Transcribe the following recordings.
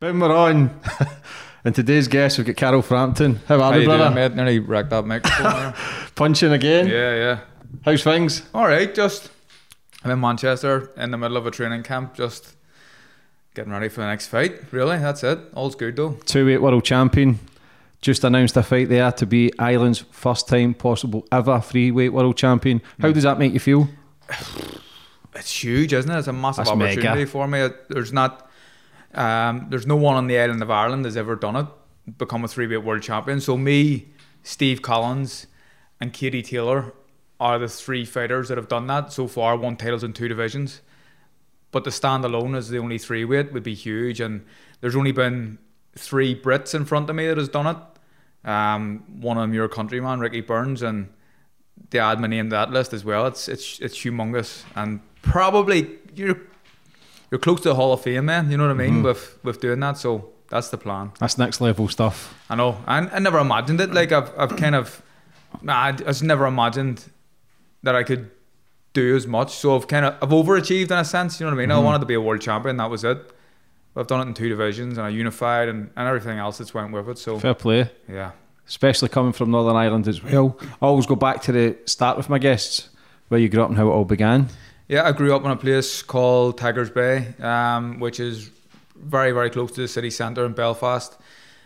When we're on, and today's guest, we've got Carol Frampton. How are you, brother? Mate? Nearly wrecked that microphone there. Punching again? Yeah. How's things? Alright, just I'm in Manchester in the middle of a training camp, just getting ready for the next fight. Really, that's it. All's good though. 2-weight world champion. Just announced a fight there to be Ireland's first time possible ever 3-weight world champion. How does that make you feel? It's huge, isn't it? It's a massive That's opportunity mega. for me. There's no one on the island of Ireland has ever done it, become a 3-weight world champion. So me, Steve Collins and Katie Taylor are the 3 fighters that have done that so far, won titles in 2 divisions. But to stand alone as the only 3-weight would be huge, and there's only been 3 Brits in front of me that has done it. One of them your countryman, Ricky Burns, and they add my name to that list as well. It's humongous, and probably you're close to the Hall of Fame, man. You know what I mean, with doing that. So that's the plan. That's next level stuff. I know. I never imagined it. Like I just never imagined that I could do as much. So I've overachieved in a sense. You know what I mean? I wanted to be a world champion. That was it. But I've done it in 2 divisions, and I unified, and everything else that's went with it. So Fair play. yeah. Especially coming from Northern Ireland as well. I always go back to the start with my guests, where you grew up and how it all began. Yeah, I grew up in a place called Tigers Bay, which is very, very close to the city centre in Belfast.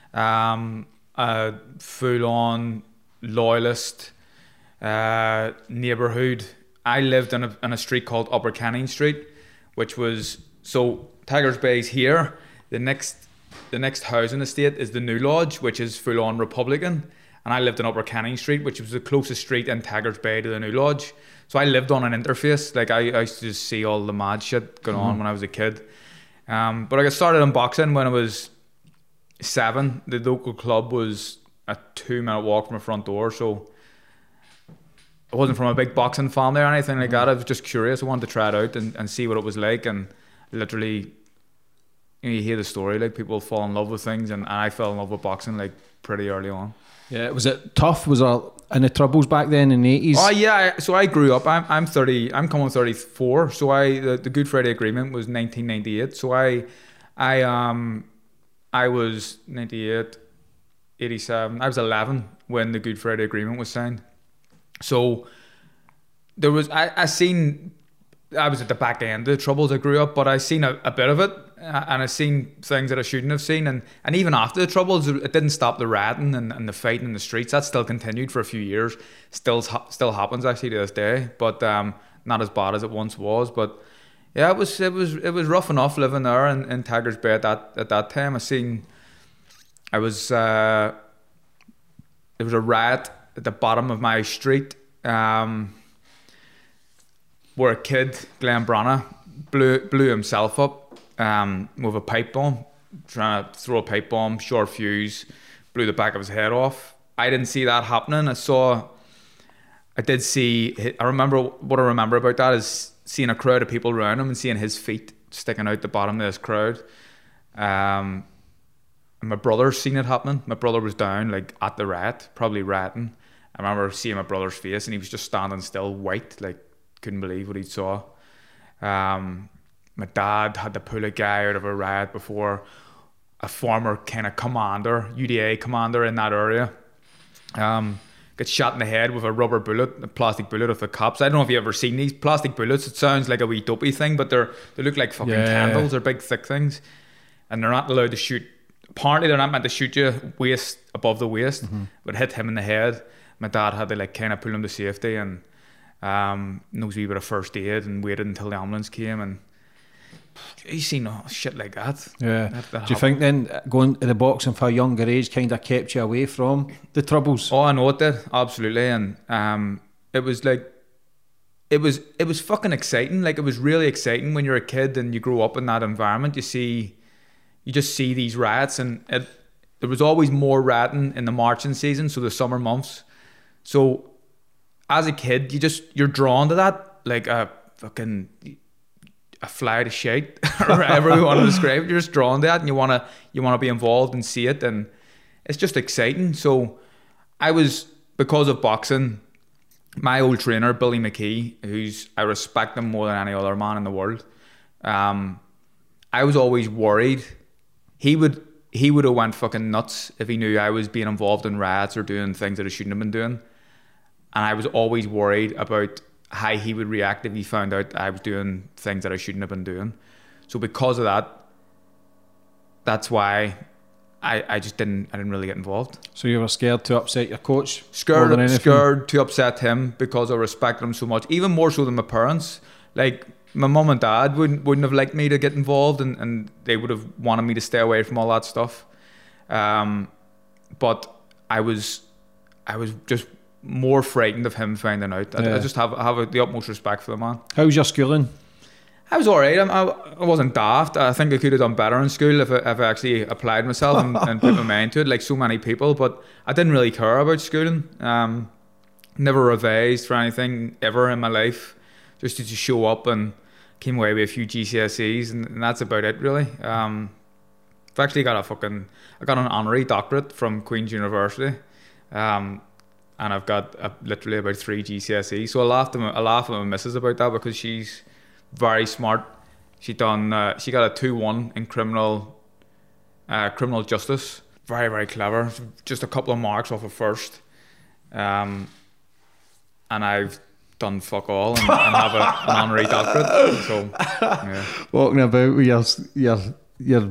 A full-on loyalist neighbourhood. I lived in a street called Upper Canning Street, which was... So Tigers Bay's here. The next housing estate is the New Lodge, which is full-on Republican. And I lived in Upper Canning Street, which was the closest street in Tigers Bay to the New Lodge. So I lived on an interface. Like I used to just see all the mad shit going on when I was a kid. But I got started in boxing when I was 7. The local club was a 2-minute walk from the front door. So I wasn't from a big boxing family or anything like that. I was just curious. I wanted to try it out and see what it was like. And literally, you hear the story, like people fall in love with things. And I fell in love with boxing like pretty early on. Yeah, was it tough? Was there any troubles back then in the 80s? Oh yeah, so I grew up. I'm 30. I'm coming 34. So the Good Friday Agreement was 1998. So I was 98, 87. I was 11 when the Good Friday Agreement was signed. So there was I was at the back end of the troubles. I grew up, but I seen a bit of it, and I seen things that I shouldn't have seen, and even after the troubles, it didn't stop the rioting and the fighting in the streets. That still continued for a few years. Still happens actually to this day, but not as bad as it once was. But yeah, it was rough enough living there in Tigers Bay at that time. There was a riot at the bottom of my street. Where a kid, Glenn Branagh, blew himself up with a pipe bomb, trying to throw a pipe bomb, short fuse, blew the back of his head off. I didn't see that happening. I remember what I remember about that is seeing a crowd of people around him and seeing his feet sticking out the bottom of this crowd. And my brother seen it happening. My brother was down like at the riot, probably rioting. I remember seeing my brother's face, and he was just standing still, white, like couldn't believe what he saw. My dad had to pull a guy out of a riot before, a former kind of commander, UDA commander in that area, got shot in the head with a rubber bullet, a plastic bullet of the cops. I don't know if you've ever seen these plastic bullets. It sounds like a wee dopey thing, but they look like fucking candles. They're big, thick things, and they're not allowed to shoot. Apparently, they're not meant to shoot you waist above the waist, but hit him in the head. My dad had to like kind of pull him to safety, and knows a wee bit of first aid, and waited until the ambulance came. And you seen shit like that. Yeah. Do you think then going to the boxing for a younger age kind of kept you away from the troubles? Oh, I know it did, absolutely. And it was like, it was fucking exciting. Like, it was really exciting when you're a kid and you grow up in that environment. You just see these riots, and there was always more rioting in the marching season, so the summer months. So as a kid, you're drawn to that, like a fly to shite, or however we want to describe it. You're just drawn to that, and you want to be involved and see it, and it's just exciting. So because of boxing, my old trainer Billy McKee, I respect him more than any other man in the world. I was always worried he would have went fucking nuts if he knew I was being involved in riots or doing things that I shouldn't have been doing. And I was always worried about how he would react if he found out I was doing things that I shouldn't have been doing. So because of that, that's why I didn't really get involved. So you were scared to upset your coach? Scared to upset him because I respected him so much, even more so than my parents. Like, my mum and dad wouldn't have liked me to get involved, and they would have wanted me to stay away from all that stuff. But I was just more frightened of him finding out. I just have the utmost respect for the man. How was your schooling? I was alright. I wasn't daft. I think I could have done better in school if I actually applied myself and put my mind to it, like so many people. But I didn't really care about schooling. Never revised for anything ever in my life. Just to show up, and came away with a few GCSEs, and that's about it really. I've actually got an honorary doctorate from Queen's University, and I've got literally about 3 GCSEs. So I laugh at my missus about that, because she's very smart. She got a 2-1 in criminal justice. Very, very clever. Just a couple of marks off of first, and I've done fuck all and have an honorary doctorate. So yeah. Walking about with your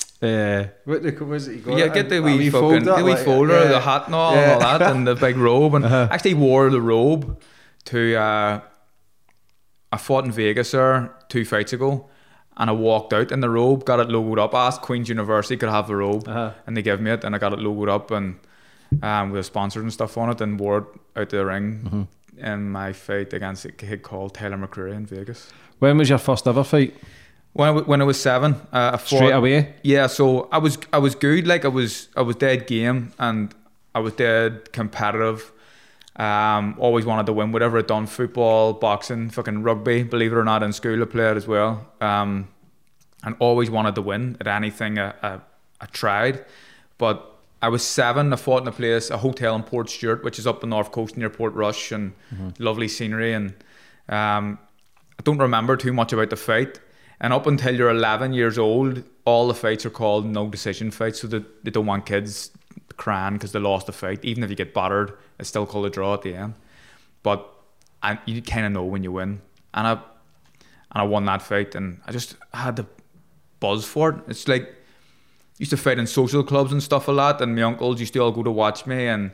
what was it you got? Yeah, get the wee folder, the hat and all that, and the big robe. And I actually wore the robe to I fought in Vegas there 2 fights ago, and I walked out in the robe, got it logoed up, asked Queen's University could I have the robe, and they gave me it, and I got it logoed up, and with a sponsor and stuff on it, and wore it out to the ring in my fight against a kid called Taylor McCreary in Vegas. When was your first ever fight? When I was 7, I fought straight away. Yeah, so I was good. Like I was dead game, and I was dead competitive. Always wanted to win whatever I'd done: football, boxing, fucking rugby. Believe it or not, in school I played as well. And always wanted to win at anything I tried. But I was 7. I fought in a hotel in Port Stewart, which is up the north coast near Port Rush, and lovely scenery. And I don't remember too much about the fight. And up until you're 11 years old, all the fights are called no decision fights, so they don't want kids crying because they lost the fight. Even if you get battered, it's still called a draw at the end. But you kind of know when you win. And I won that fight, and I just had the buzz for it. It's like, I used to fight in social clubs and stuff a lot, and my uncles used to all go to watch me, and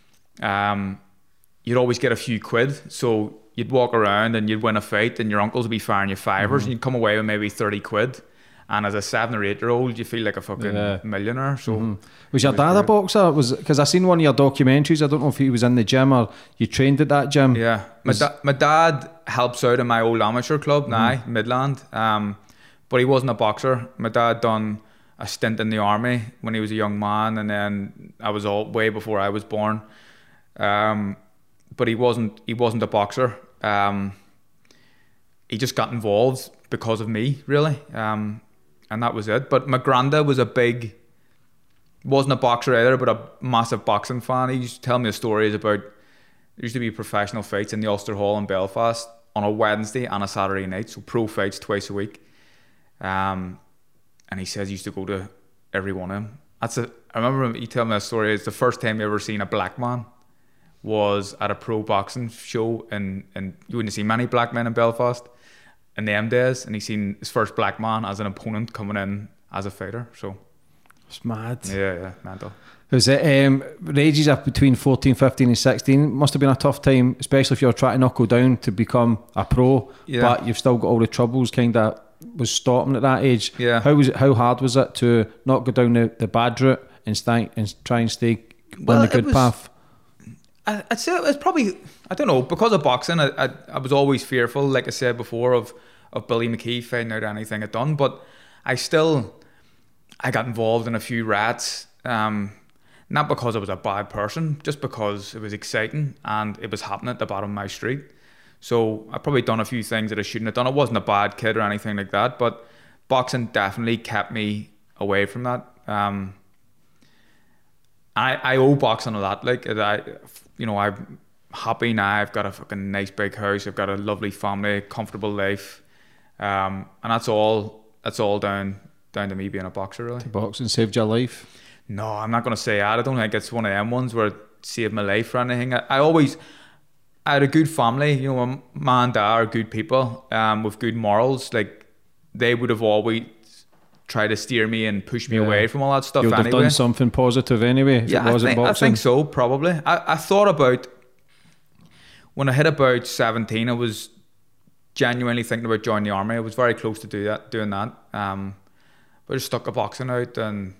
you'd always get a few quid. So you'd walk around and you'd win a fight, and your uncles would be firing you fivers, and you'd come away with maybe 30 quid. And as a 7 or 8 year old, you feel like a fucking millionaire. So was your dad a boxer? Because I seen one of your documentaries. I don't know if he was in the gym or you trained at that gym. Yeah, my dad helps out in my old amateur club now, Midland. But he wasn't a boxer. My dad done a stint in the army when he was a young man, and then I was way before I was born. But he wasn't a boxer. He just got involved because of me, really. And that was it. But my granddad wasn't a boxer either, but a massive boxing fan. He used to tell me stories about, there used to be professional fights in the Ulster Hall in Belfast on a Wednesday and a Saturday night, so pro fights twice a week. And he says he used to go to every one of them. I remember he telling me a story. It's the first time he ever seen a black man was at a pro boxing show, and you wouldn't see many black men in Belfast in them days, and he seen his first black man as an opponent coming in as a fighter. So it's mad. Yeah, mental. Was it ages up between 14, 15 and 16? Must have been a tough time, especially if you're trying to knuckle down to become a pro, but you've still got all the troubles kind of was stopping at that age. Yeah. How hard was it to not go down the bad route and try and stay on the good path? I'd say it was probably, I don't know, because of boxing, I was always fearful, like I said before, of Billy McKee finding out anything I'd done. But I got involved in a few riots, not because I was a bad person, just because it was exciting and it was happening at the bottom of my street. So I probably done a few things that I shouldn't have done. I wasn't a bad kid or anything like that, but boxing definitely kept me away from that. I owe boxing a lot. Like, I'm happy now. I've got a fucking nice big house. I've got a lovely family, comfortable life, and that's all down down to me being a boxer, really. Boxing saved your life? No, I'm not going to say that. I don't think it's one of them ones where it saved my life or anything. I had a good family. You know, my mum and dad are good people with good morals. Like, they would have always tried to steer me and push me away from all that stuff. You would have done something positive anyway if it wasn't boxing. I think so, probably. I thought about, when I hit about 17, I was genuinely thinking about joining the army. I was very close to doing that. But I just stuck a boxing out and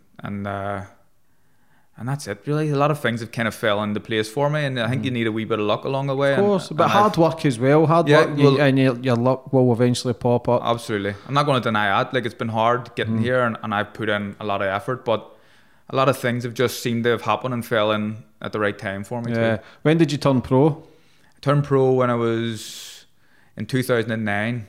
that's it, really. A lot of things have kind of fell into place for me, and I think you need a wee bit of luck along the way. Of course, but hard work as well. Hard work, and your luck will eventually pop up. Absolutely. I'm not going to deny that. Like, it's been hard getting here, and I've put in a lot of effort, but a lot of things have just seemed to have happened and fell in at the right time for me too. When did you turn pro? I turned pro when I was in 2009,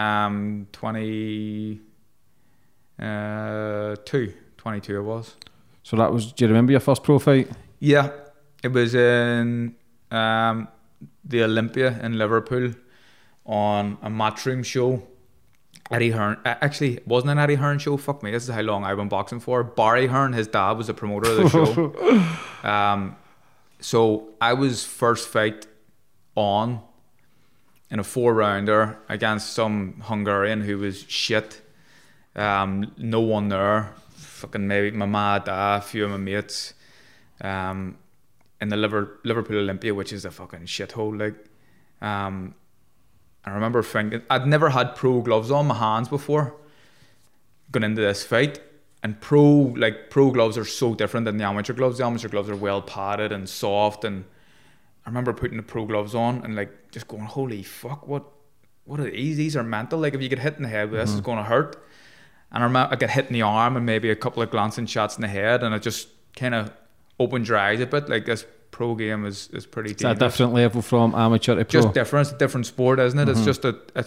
22 it was. So that was, do you remember your first pro fight? Yeah, it was in the Olympia in Liverpool on a Matchroom show. Eddie Hearn, actually, it wasn't an Eddie Hearn show. Fuck me, this is how long I've been boxing for. Barry Hearn, his dad, was the promoter of the show. So I was first fight on in a 4-rounder against some Hungarian who was shit. No one there. Fucking maybe my mad dad, a few of my mates, in the Liverpool Olympia, which is a fucking shithole. Like, I remember thinking, I'd never had pro gloves on my hands before going into this fight, and pro gloves are so different than the amateur gloves. The amateur gloves are well padded and soft, and I remember putting the pro gloves on and like just going, holy fuck, what are these? These are mental. Like, if you get hit in the head with this, it's going to hurt. And I remember I got hit in the arm and maybe a couple of glancing shots in the head, and it just kind of opened your eyes a bit. Like, this pro game is pretty dangerous. It's a different level from amateur to pro. Just different. It's a different sport, isn't it? It's just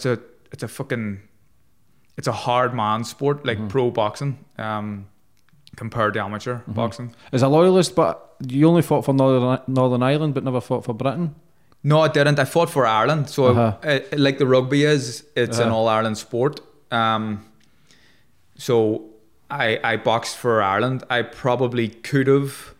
it's a hard man sport, like pro boxing, compared to amateur boxing. As a loyalist, but you only fought for Northern Ireland but never fought for Britain? No, I didn't. I fought for Ireland. So like the rugby is, it's an all-Ireland sport. So I boxed for Ireland. I probably could have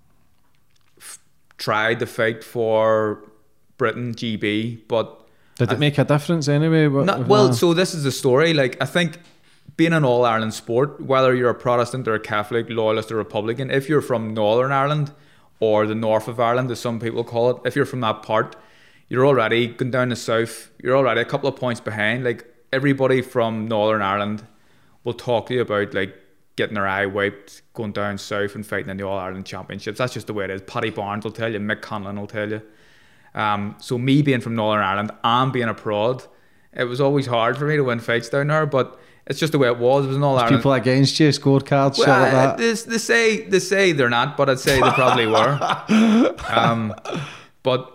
tried to fight for Britain, GB, but... Did it make a difference anyway? So this is the story. Like, I think being an all-Ireland sport, whether you're a Protestant or a Catholic, loyalist or Republican, if you're from Northern Ireland or the north of Ireland, as some people call it, if you're from that part, you're already going down the south, you're already a couple of points behind. Like, everybody from Northern Ireland will talk to you about like getting their eye wiped, going down south and fighting in the All-Ireland Championships. That's just the way it is. Paddy Barnes will tell you, Mick Conlon will tell you. So me being from Northern Ireland and being a prod, it was always hard for me to win fights down there, but it's just the way it was. It was an All-Ireland. People against you, scorecards, shit like that? They say they're not, but I'd say they probably were. But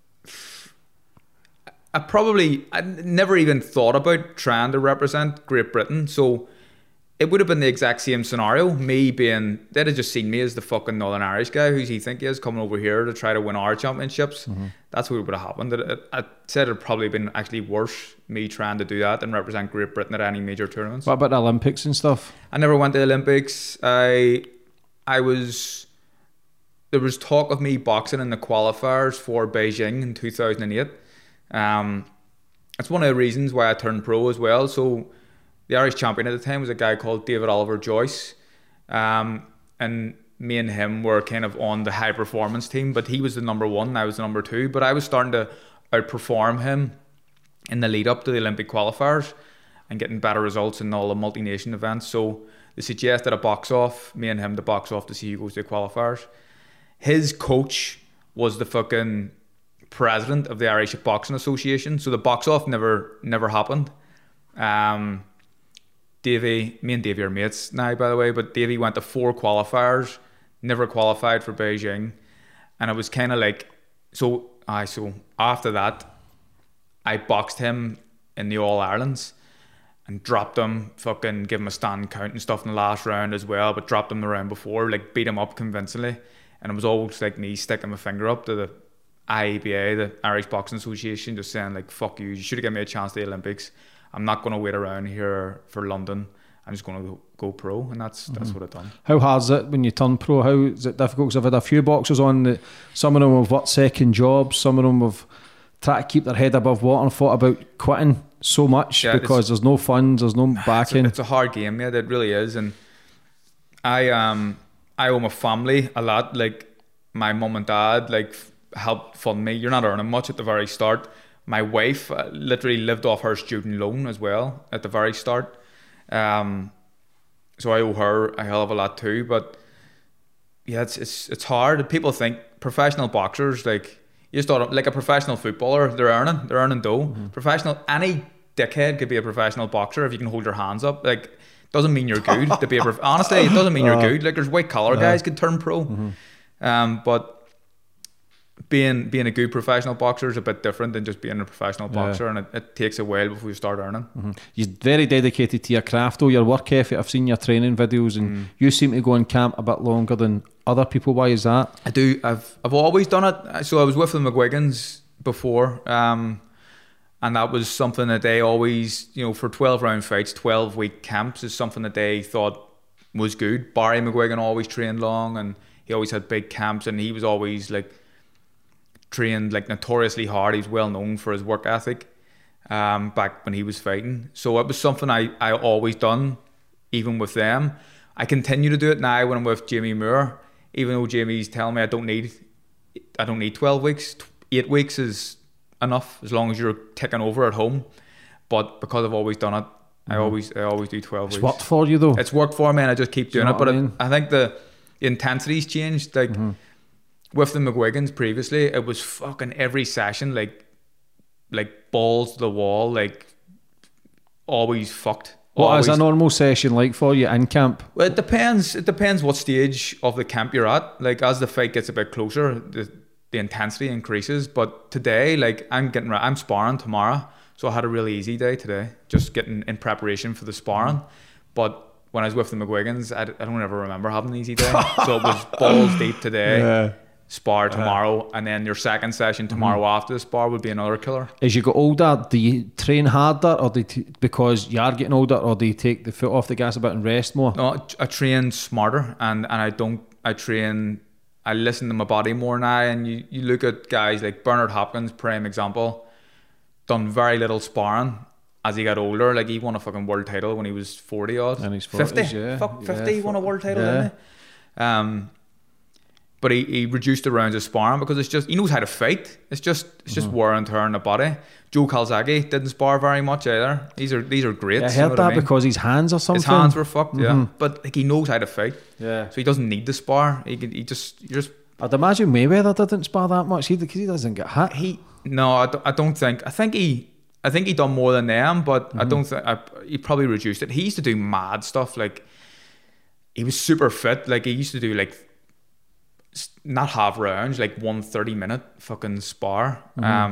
I never even thought about trying to represent Great Britain, so it would have been the exact same scenario. Me being, they'd have just seen me as the fucking Northern Irish guy, who's he think he is, coming over here to try to win our championships. That's what would have happened. I said it'd probably been actually worse, me trying to do that than represent Great Britain at any major tournaments. What about the Olympics and stuff? I never went to the Olympics. There was talk of me boxing in the qualifiers for Beijing in 2008. It's one of the reasons why I turned pro as well. So the Irish champion at the time was a guy called David Oliver Joyce, and me and him were kind of on the high performance team, but he was the number one and I was the number two, but I was starting to outperform him in the lead up to the Olympic qualifiers and getting better results in all the multi-nation events. So they suggested a box off, me and him to box off to see who goes to the qualifiers. His coach was the fucking president of the Irish Boxing Association, so the box off never happened. Me and Davey are mates now, by the way, but Davey went to 4 qualifiers, never qualified for Beijing, and it was kind of like, so after that I boxed him in the All-Irelands and dropped him, fucking give him a stand count and stuff in the last round as well, but dropped him the round before, like beat him up convincingly, and it was always like me sticking my finger up to the IABA, the Irish Boxing Association, just saying like, fuck you, you should have given me a chance at the Olympics. I'm not going to wait around here for London. I'm just going to go pro, and that's what I've done. How hard is it when you turn pro? How is it difficult? Because I've had a few boxers on that. Some of them have worked second jobs. Some of them have tried to keep their head above water and thought about quitting so much because there's no funds, there's no backing. It's a hard game, yeah. It really is, and I owe my family a lot. Like my mum and dad, like helped fund me. You're not earning much at the very start. My wife literally lived off her student loan as well at the very start. So I owe her a hell of a lot too. But yeah, it's hard. People think professional boxers, like you start like a professional footballer, they're earning dough. Professional, any dickhead could be a professional boxer if you can hold your hands up. Like doesn't mean you're good to be a honestly, it doesn't mean you're good. Like there's white collar guys could turn pro. But being a good professional boxer is a bit different than just being a professional boxer, and it takes a while before you start earning. You're very dedicated to your craft though, your work ethic. I've seen your training videos, and you seem to go in camp a bit longer than other people. Why is that? I do. I've always done it. So I was with the McGuigans before, and that was something that they always, for 12 round fights, 12-week camps is something that they thought was good. Barry McGuigan always trained long, and he always had big camps, and he was always like trained like notoriously hard. He was well known for his work ethic back when he was fighting. So it was something I always done, even with them. I continue to do it now when I'm with Jamie Moore, even though Jamie's telling me I don't need 12 weeks. 8 weeks is enough as long as you're taking over at home. But because I've always done it, I always do 12 weeks. It's worked for you though. It's worked for me, and I just keep doing it. But I think the intensity's changed. Like with the McGuigans previously, it was fucking every session like balls to the wall, like always fucked. What is a normal session like for you in camp? Well, it depends. It depends what stage of the camp you're at. Like as the fight gets a bit closer, the intensity increases. But today, like I'm sparring tomorrow, so I had a really easy day today, just getting in preparation for the sparring. But when I was with the McGuigans, I don't ever remember having an easy day. So it was balls deep today. Spar tomorrow, and then your second session tomorrow after the spar would be another killer. As you get older, do you train harder, or because you are getting older, or do you take the foot off the gas a bit and rest more? No, I train smarter, and I listen to my body more now. And you look at guys like Bernard Hopkins, prime example, done very little sparring as he got older. Like he won a fucking world title when he was 40 odd, and he's 50. He won a world title, didn't he? But he reduced the rounds of sparring because it's just he knows how to fight. It's just wear and tear on the body. Joe Calzaghe didn't spar very much either. These are great. I heard that because his hands or something. His hands were fucked, yeah. But like he knows how to fight. Yeah. So he doesn't need to spar. He just. I'd imagine Mayweather didn't spar that much because he doesn't get hit. I don't think. I think he done more than them, but I don't think he probably reduced it. He used to do mad stuff. Like he was super fit. Like he used to do like. Not half rounds, like 1 30-minute fucking spar.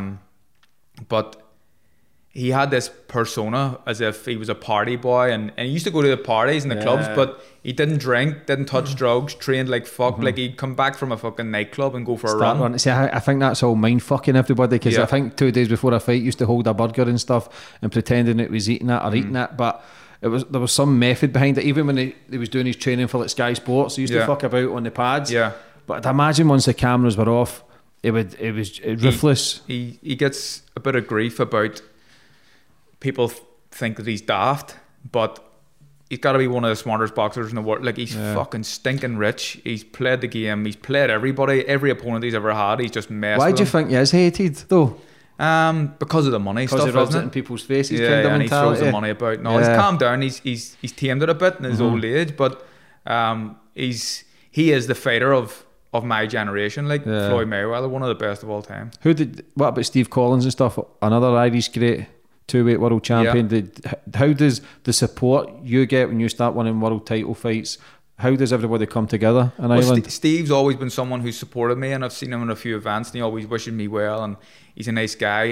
But he had this persona as if he was a party boy, and he used to go to the parties and the clubs, but he didn't drink, didn't touch drugs, trained like fuck. Like he'd come back from a fucking nightclub and go for a run. See, I think that's all mind fucking everybody, because I think 2 days before a fight, used to hold a burger and stuff and pretending it was eating it or eating it, but there was some method behind it. Even when he was doing his training for like Sky Sports, he used to fuck about on the pads. Yeah. But I'd imagine once the cameras were off, it was ruthless. He gets a bit of grief about people think that he's daft, but he's got to be one of the smartest boxers in the world. Like he's fucking stinking rich. He's played the game. He's played everybody, every opponent he's ever had. He's just messed. Why do you think he is hated though? Because of the money stuff, he rubs it in people's faces. Yeah, and he throws the money about. No, he's calmed down. He's tamed it a bit in his old age, but he is the fighter of my generation, like Floyd Mayweather, one of the best of all time. What about Steve Collins and stuff? Another Irish great 2-weight world champion. How does the support you get when you start winning world title fights? How does everybody come together in Ireland? Steve's always been someone who's supported me, and I've seen him in a few events, and he always wishes me well, and he's a nice guy.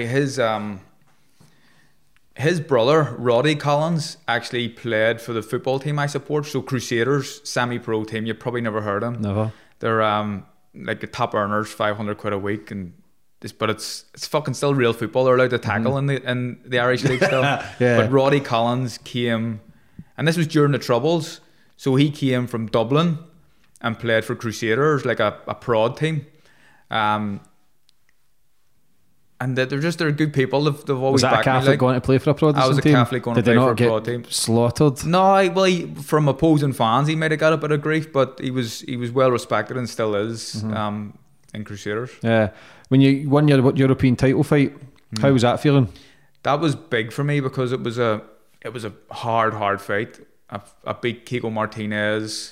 His brother Roddy Collins actually played for the football team I support, so Crusaders, semi-pro team. You've probably never heard of them. Never. They're like the top earners, 500 quid a week, but it's fucking still real football. They're allowed to tackle in the Irish league still. But Roddy Collins came And this was during the Troubles. So he came from Dublin and played for Crusaders, like a prod team. And they're good people. They've always backed me. Was that a Catholic going to play for a Protestant team? I was a Catholic going to play for a prod team. Slaughtered? No, from opposing fans, he might have got a bit of grief, but he was well respected and still is in Crusaders. Yeah. When you won your European title fight, how was that feeling? That was big for me because it was a hard fight. I beat Kiko Martinez.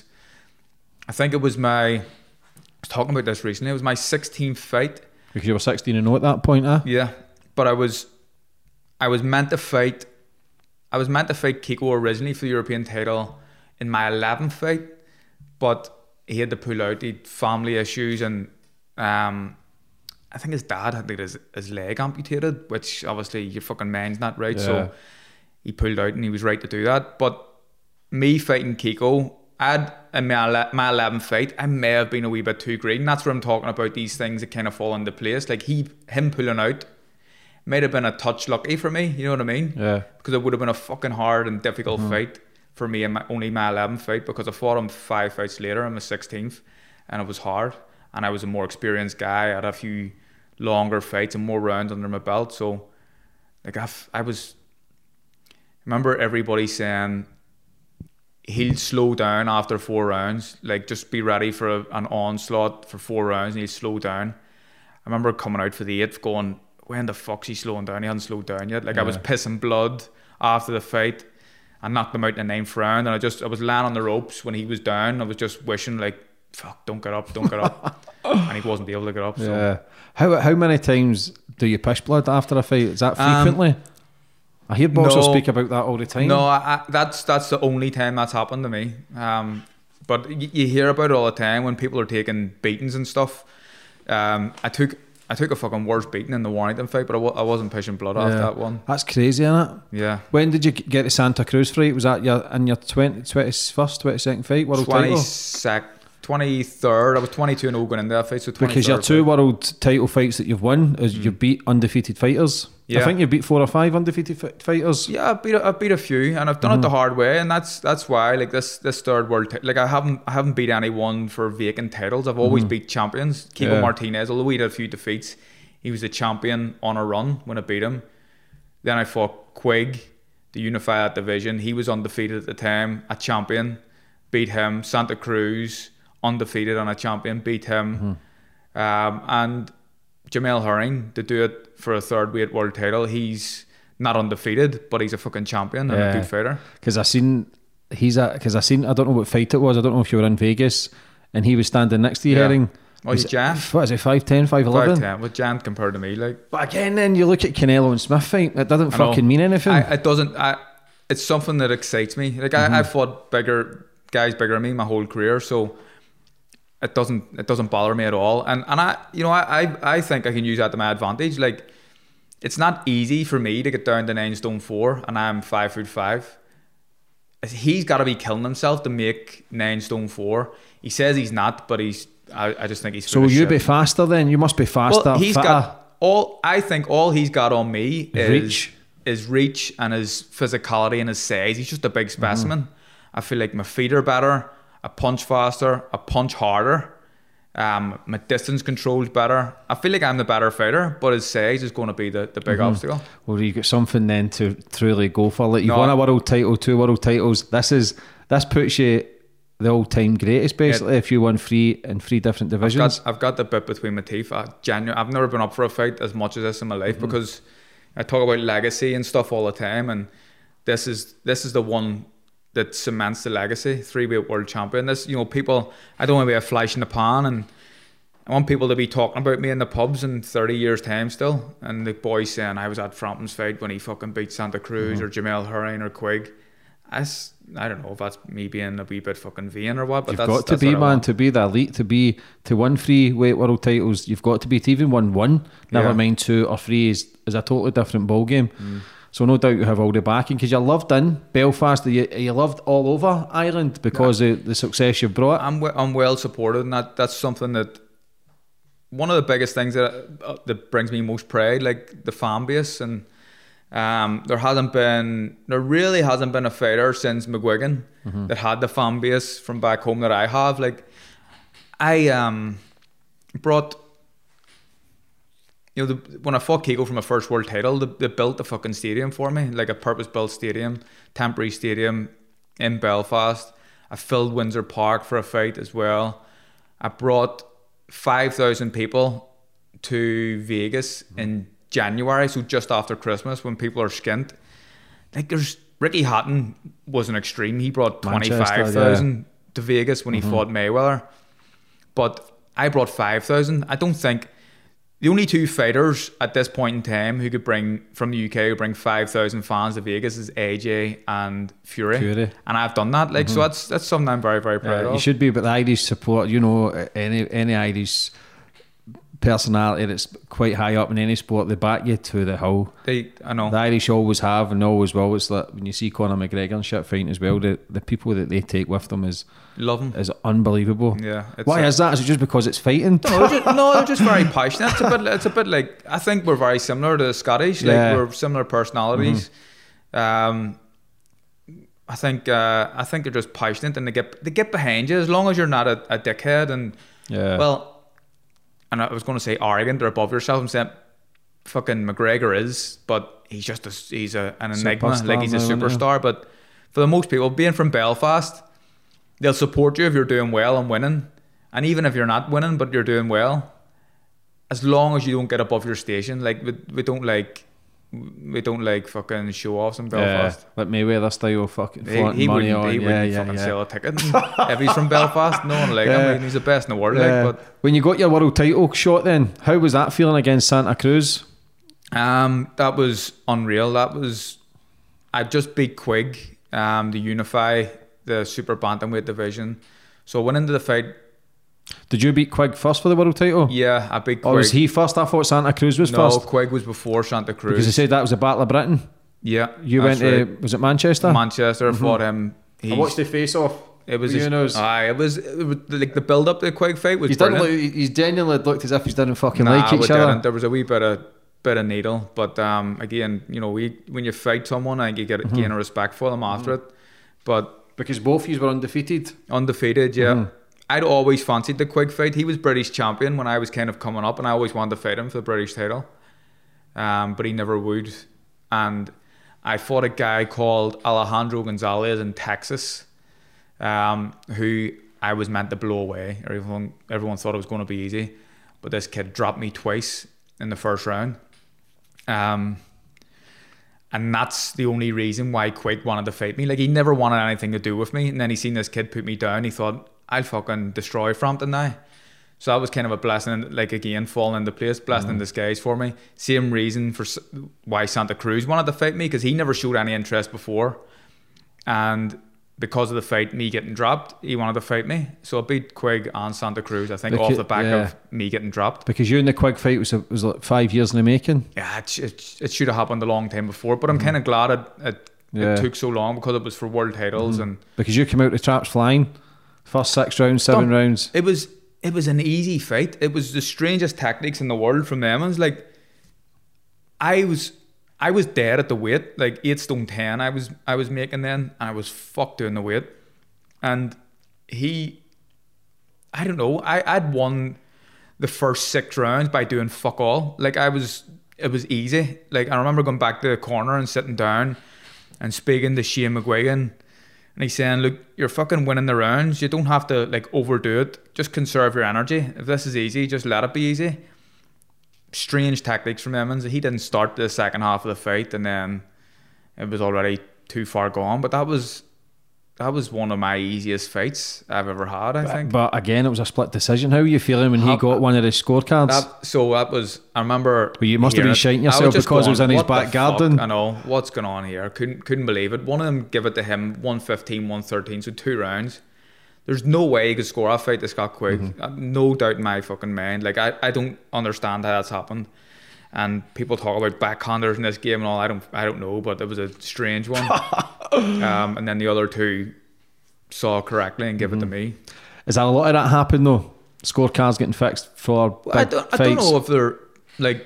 I think it was I was talking about this recently. It was my 16th fight. Because you were 16-0 at that point, Yeah, but I was meant to fight. I was meant to fight Kiko originally for the European title in my 11th fight, but he had to pull out. He had family issues, and I think his dad had his leg amputated, which obviously your fucking mind's not right. Yeah. So he pulled out, and he was right to do that. But me fighting Kiko, in my 11th fight, I may have been a wee bit too green. That's where I'm talking about these things that kind of fall into place. Like him pulling out might have been a touch lucky for me. You know what I mean? Yeah. Because it would have been a fucking hard and difficult fight for me in only my 11th fight, because I fought him 5 fights later in my 16th, and it was hard. And I was a more experienced guy. I had a few longer fights and more rounds under my belt. So, like I remember everybody saying he'll slow down after 4 rounds. Like, just be ready for an onslaught for 4 rounds and he'll slow down. I remember coming out for the 8th going, when the fuck's he slowing down? He hadn't slowed down yet. Like, I was pissing blood after the fight. I knocked him out in the 9th round, and I was laying on the ropes when he was down. I was just wishing, like, fuck, don't get up. And he wasn't able to get up. So. Yeah. How many times do you piss blood after a fight? Is that frequently? I hear boxers speak about that all the time. No, that's the only time that's happened to me. But you hear about it all the time when people are taking beatings and stuff. I took a fucking worse beating in the Warrington fight, but I wasn't pushing blood after that one. That's crazy, isn't it? Yeah. When did you get to Santa Cruz fight? Was that in your 21st, 22nd fight? World title? 23rd. I was 22-0 going into that fight, so 23rd. Because your 2 world title fights that you've won is you beat undefeated fighters. Yeah. I think you beat 4 or 5 undefeated fighters. Yeah, I beat a few, and I've done it the hard way, and that's why, like, this third world like I haven't beat anyone for vacant titles. I've always beat champions. Kiko Martinez, although he had a few defeats, he was a champion on a run when I beat him. Then I fought Quigg to unify that division. He was undefeated at the time, a champion, beat him. Santa Cruz, undefeated and a champion, beat him. And Jamel Herring to do it for a third weight world title. He's not undefeated, but he's a fucking champion and a good fighter. Because I don't know what fight it was. I don't know if you were in Vegas and he was standing next to you, Herring. Oh, he's Jan. What is it, 5'10", 5'11"? 5'10", with Jan compared to me, like. But again, then you look at Canelo and Smith fight. It doesn't fucking mean anything. It doesn't. It's something that excites me. Like I fought guys bigger than me my whole career, so. It doesn't bother me at all, and I think I can use that to my advantage. Like, it's not easy for me to get down to 9 stone 4, and I'm 5'5". He's got to be killing himself to make 9 stone 4. He says he's not, but I just think he's. So you be faster then? You must be faster. Well, he's got all. I think all he's got on me is reach and his physicality and his size. He's just a big specimen. I feel like my feet are better. I punch faster, I punch harder, my distance control's better. I feel like I'm the better fighter, but his size is going to be the big obstacle. Well, you got something then to truly go for. Like, you've won a world title, 2 world titles. This puts you the all-time greatest, basically, if you won 3 in 3 different divisions. I've got the bit between my teeth. I've never been up for a fight as much as this in my life, because I talk about legacy and stuff all the time, and this is the one that cements the legacy. 3-weight world champion. This, people, I don't want to be a flash in the pan, and I want people to be talking about me in the pubs in 30 years time still, and the boys saying I was at Frampton's fight when he fucking beat Santa Cruz or Jamel Herring or Quigg. I don't know if that's me being a wee bit fucking vain or what, but you've got to be, man, to be the elite, to win 3-weight world titles. You've got to be, to even win 1, never mind 2 or 3 is a totally different ball game. So no doubt you have all the backing, because you're loved in Belfast. You loved all over Ireland because of the success you've brought. I'm well supported, and that's something that, one of the biggest things that brings me most pride, like the fan base, and There really hasn't been a fighter since McGuigan that had the fan base from back home that I have. Like, I brought, when I fought Kiko for my first world title, they built the fucking stadium for me, like a purpose-built stadium, temporary stadium in Belfast. I filled Windsor Park for a fight as well. I brought 5,000 people to Vegas in January, so just after Christmas when people are skint. Like, Ricky Hatton was an extreme. He brought 25,000 to Vegas when he fought Mayweather. But I brought 5,000. I don't think the only two fighters at this point in time who could bring from the UK who bring 5,000 fans to Vegas is AJ and Fury. And I've done that. Like, so that's something I'm very, very proud of. You should be, but the Irish support, any Irish personality that's quite high up in any sport, they back you to the hill. I know. The Irish always have and always will. It's like when you see Conor McGregor and shit fighting as well, the people that they take with them is unbelievable. Yeah. Why is that? Is it just because it's fighting? No, they're just very passionate. It's a bit like, I think we're very similar to the Scottish. Like, we're similar personalities. I think they're just passionate and they get behind you as long as you're not a dickhead and and I was going to say arrogant or above yourself. I'm saying fucking McGregor is, but he's just an enigma. Like, he's a superstar. But for the most people, being from Belfast, they'll support you if you're doing well and winning. And even if you're not winning, but you're doing well, as long as you don't get above your station. Like, we don't like fucking show offs in Belfast. Like Mayweather style fucking flaunting money on. He wouldn't fucking sell a ticket if he's from Belfast. No one like him. I mean, he's the best in the world. But when you got your world title shot, then how was that feeling against Santa Cruz? That was unreal. I just beat Quigg to unify the super bantamweight division. So I went into the fight. Did you beat Quigg first for the world title? Yeah, I beat Quigg. Or was he first? I thought Santa Cruz was first. No, Quigg was before Santa Cruz. Because they said that was a Battle of Britain. Yeah. You went to, was it Manchester? Manchester, fought him. I watched the face-off. It was like the build-up to the Quigg fight was brilliant. He's genuinely looked as if he's didn't fucking like each other. There was a wee bit of needle. But again, when you fight someone, I think you gain a respect for them after it. But because both of you were undefeated. Undefeated, yeah. I'd always fancied the Quigg fight. He was British champion when I was kind of coming up, and I always wanted to fight him for the British title. But he never would. And I fought a guy called Alejandro Gonzalez in Texas, who I was meant to blow away. Everyone thought it was going to be easy. But this kid dropped me twice in the first round. And that's the only reason why Quigg wanted to fight me. Like, he never wanted anything to do with me. And then he seen this kid put me down. He thought, I'll fucking destroy Frampton now. So that was kind of a blessing, like, again, falling into place, blessing in disguise for me. Same reason for why Santa Cruz wanted to fight me, because he never showed any interest before. And because of the fight, me getting dropped, he wanted to fight me. So I beat Quigg and Santa Cruz, I think, off the back of me getting dropped. Because you and the Quigg fight was like 5 years in the making? Yeah, it should have happened a long time before. But I'm kind of glad it took so long, because it was for world titles. And because you came out the traps flying. First 6 rounds, 7 rounds. It was an easy fight. It was the strangest tactics in the world from them. It's like, I was dead at the weight, like 8 stone 10 I was making then, and I was fucked doing the weight. And I don't know, I'd won the first 6 rounds by doing fuck all. Like, it was easy. Like, I remember going back to the corner and sitting down and speaking to Shane McGuigan. And he's saying, look, you're fucking winning the rounds. You don't have to, like, overdo it. Just conserve your energy. If this is easy, just let it be easy. Strange tactics from Emmons. He didn't start the second half of the fight, and then it was already too far gone. But that was one of my easiest fights I've ever had, I think. But again, it was a split decision. How were you feeling when he got one of the scorecards? I remember... Well, you must have been shiting yourself because it was in his back garden. I know, what's going on here? Couldn't believe it. One of them give it to him, 115, 113, so 2 rounds. There's no way he could score a fight to Scott Quigg. No doubt in my fucking mind. Like, I don't understand how that's happened. And people talk about backhanders in this game and all. I don't know, but it was a strange one. And then the other 2 saw correctly and gave it to me. Is that a lot of that happen though? Scorecards getting fixed for big I don't know if they're like,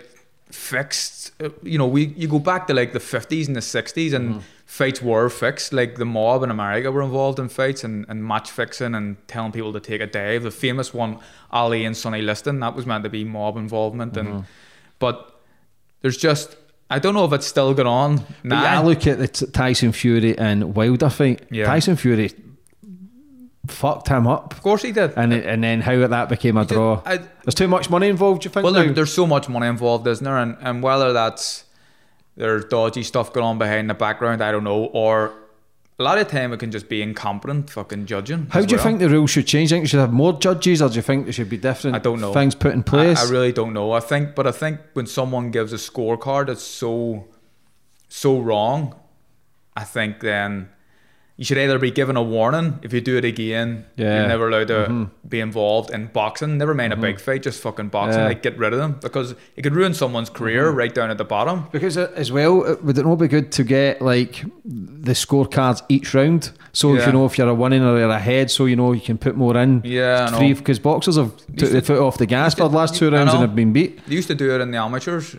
fixed. You go back to like the 50s and the 60s, and fights were fixed. Like the mob in America were involved in fights and match fixing and telling people to take a dive. The famous one, Ali and Sonny Liston, that was meant to be mob involvement. But there's just, I don't know if it's still going on now. Yeah, I look at the Tyson Fury and Wilder fight. Yeah. Tyson Fury fucked him up. Of course he did. And then how that became a draw. There's too much money involved, do you think? Well, there's so much money involved, isn't there? And whether there's dodgy stuff going on behind the background, I don't know. Or a lot of the time it can just be incompetent fucking judging. How do you think the rules should change? Do you think you should have more judges, or do you think there should be different I don't know. things put in place? I really don't know. I think when someone gives a scorecard that's so wrong, I think then you should either be given a warning. If you do it again, you're never allowed to be involved in boxing. Never mind a big fight, just fucking boxing. Like, get rid of them, because it could ruin someone's career right down at the bottom. Because as well, would it not be good to get like the scorecards each round? So if if you're a winning or you're ahead, so you can put more in. Yeah, free, because boxers have took the foot off the gas for the last 2 rounds and have been beat. They used to do it in the amateurs.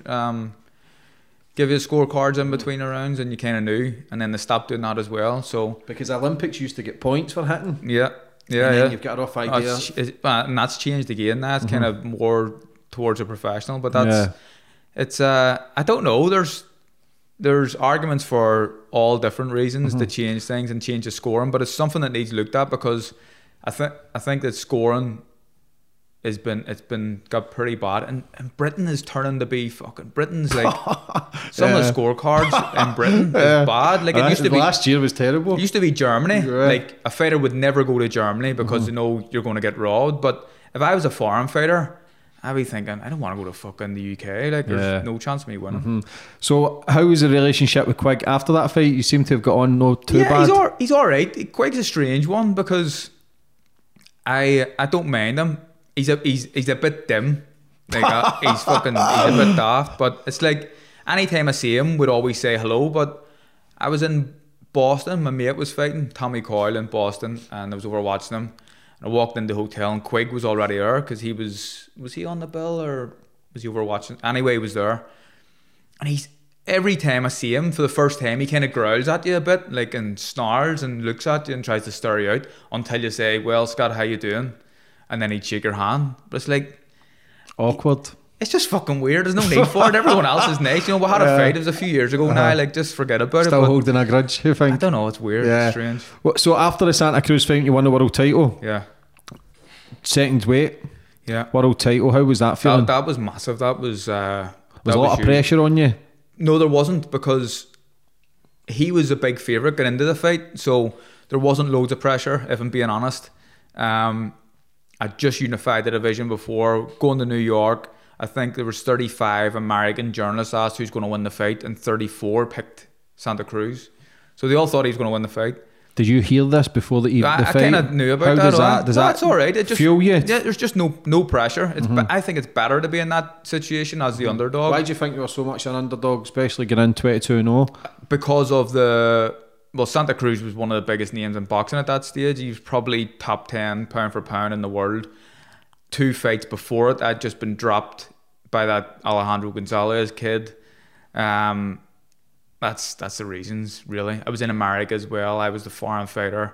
Give you scorecards in between the rounds, and you kind of knew, and then they stopped doing that as well. So because Olympics used to get points for hitting. Yeah. You've got a rough idea, and that's changed again. Now it's kind of more towards a professional, but it's I don't know. There's arguments for all different reasons to change things and change the scoring, but it's something that needs looked at, because I think that scoring it's been got pretty bad, and Britain is turning to be fucking Britain's like some of the scorecards in Britain is bad. Like, it used to be last year was terrible. It used to be Germany. Like, a fighter would never go to Germany because they know you're going to get robbed. But if I was a foreign fighter, I'd be thinking, I don't want to go to fucking the UK. Like, there's no chance of me winning. So how was the relationship with Quigg after that fight? You seem to have got on too bad. He's all right. Quigg's a strange one, because I don't mind him. He's a bit dim, like he's a bit daft. But it's like, anytime I see him, we'd always say hello. But I was in Boston, my mate was fighting Tommy Coyle in Boston, and I was over watching him. And I walked into the hotel, and Quigg was already there, because he was he on the bill, or was he over watching? Anyway, he was there, and every time I see him for the first time, he kind of growls at you a bit, like, and snarls and looks at you and tries to stir you out, until you say, "Well, Scott, how you doing?" And then he'd shake your hand. But it's like, awkward. It's just fucking weird. There's no need for it. Everyone else is nice. We had a fight. It was a few years ago now. Like, just forget about it. Still holding a grudge, you think? I don't know. It's weird. It's strange. So after the Santa Cruz fight, you won the world title. Yeah. Second weight. Yeah. World title. How was that feeling? That was massive. That was... was a lot of pressure on you? No, there wasn't, because he was a big favourite getting into the fight. So there wasn't loads of pressure, if I'm being honest. I just unified the division before going to New York. I think there was 35 American journalists asked who's going to win the fight, and 34 picked Santa Cruz. So they all thought he was going to win the fight. Did you hear this before the fight? I kind of knew about that. Does that all right. It just fuel you? Yeah, there's just no pressure. I think it's better to be in that situation as the underdog. Why do you think you were so much an underdog, especially getting in 22-0? Because of Santa Cruz was one of the biggest names in boxing at that stage. He was probably top 10 pound for pound in the world. 2 fights before it, I'd just been dropped by that Alejandro Gonzalez kid. That's the reasons, really. I was in America as well. I was the foreign fighter.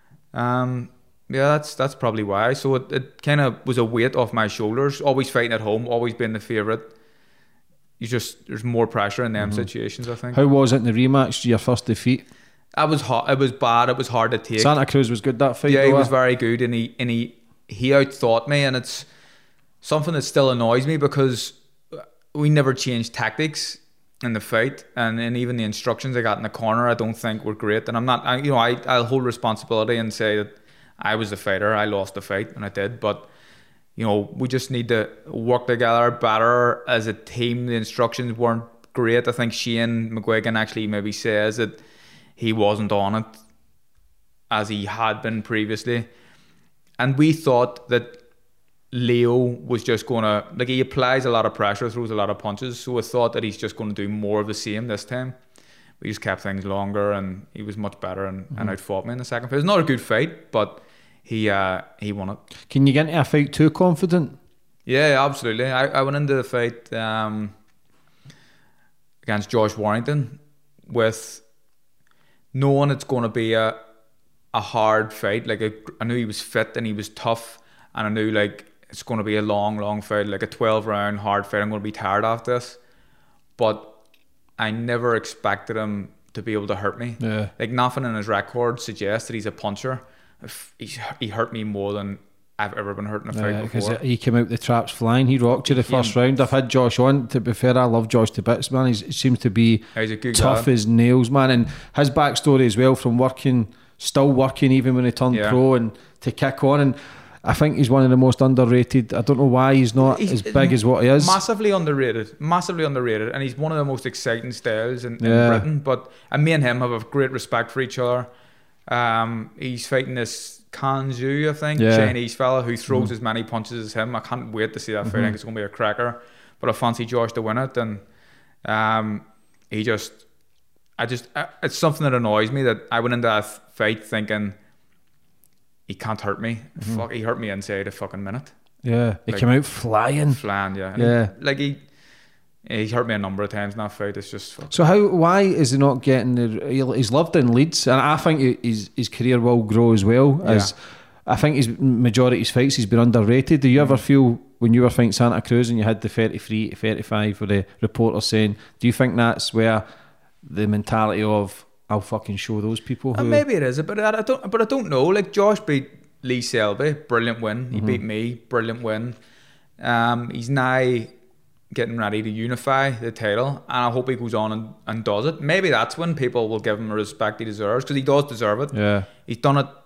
That's probably why. So it kind of was a weight off my shoulders. Always fighting at home, always being the favourite. There's more pressure in them situations, I think. How was it in the rematch, your first defeat? It was hot. It was bad. It was hard to take. Santa Cruz was good that fight. Yeah, he was very good, and he outthought me, and it's something that still annoys me, because we never changed tactics in the fight, and even the instructions I got in the corner, I don't think were great. And I'm not, I'll hold responsibility and say that I was the fighter. I lost the fight, and I did. But we just need to work together better as a team. The instructions weren't great. I think Shane McGuigan actually maybe says that he wasn't on it as he had been previously. And we thought that Leo was just going to... Like, he applies a lot of pressure, throws a lot of punches, so I thought that he's just going to do more of the same this time. We just kept things longer, and he was much better and outfought me in the second fight. It was not a good fight, but he won it. Can you get into a fight too confident? Yeah, absolutely. I went into the fight... against Josh Warrington, with knowing it's going to be a hard fight. Like I knew he was fit and he was tough, and I knew like it's going to be a long fight, like a 12-round hard fight. I'm going to be tired after this, but I never expected him to be able to hurt me. Yeah. Like nothing in his record suggests that he's a puncher. He hurt me more than I've ever been hurt in a fight before. Because he came out the traps flying. He rocked you the first round. I've had Josh on. To be fair, I love Josh to bits, man. He seems to be he's a good tough guy. as nails, man. And his backstory as well, from still working even when he turned pro, and to kick on. And I think he's one of the most underrated. I don't know why he's not as big as what he is. Massively underrated, and he's one of the most exciting styles in Britain. But me and him have a great respect for each other. He's fighting this Kanju, I think, Chinese fella who throws as many punches as him. I can't wait to see that fight. I think it's going to be a cracker. But I fancy Josh to win it, and it's something that annoys me that I went into that fight thinking, he can't hurt me. Fuck, he hurt me inside a fucking minute. Yeah, he came out flying. Yeah. He hurt me a number of times in that fight. It's just fucking... So why is he not getting he's loved in Leeds, and I think his career will grow as well. As I think his majority of his fights he's been underrated. Do you ever feel when you were fighting Santa Cruz and you had the 33 to 35 for the reporter saying, do you think that's where the mentality of I'll fucking show those people who... maybe it is, but I don't know. Like Josh beat Lee Selby, brilliant win. He beat me, brilliant win. He's now getting ready to unify the title, and I hope he goes on and does it. Maybe that's when people will give him the respect he deserves, because he does deserve it. Yeah, he's done it.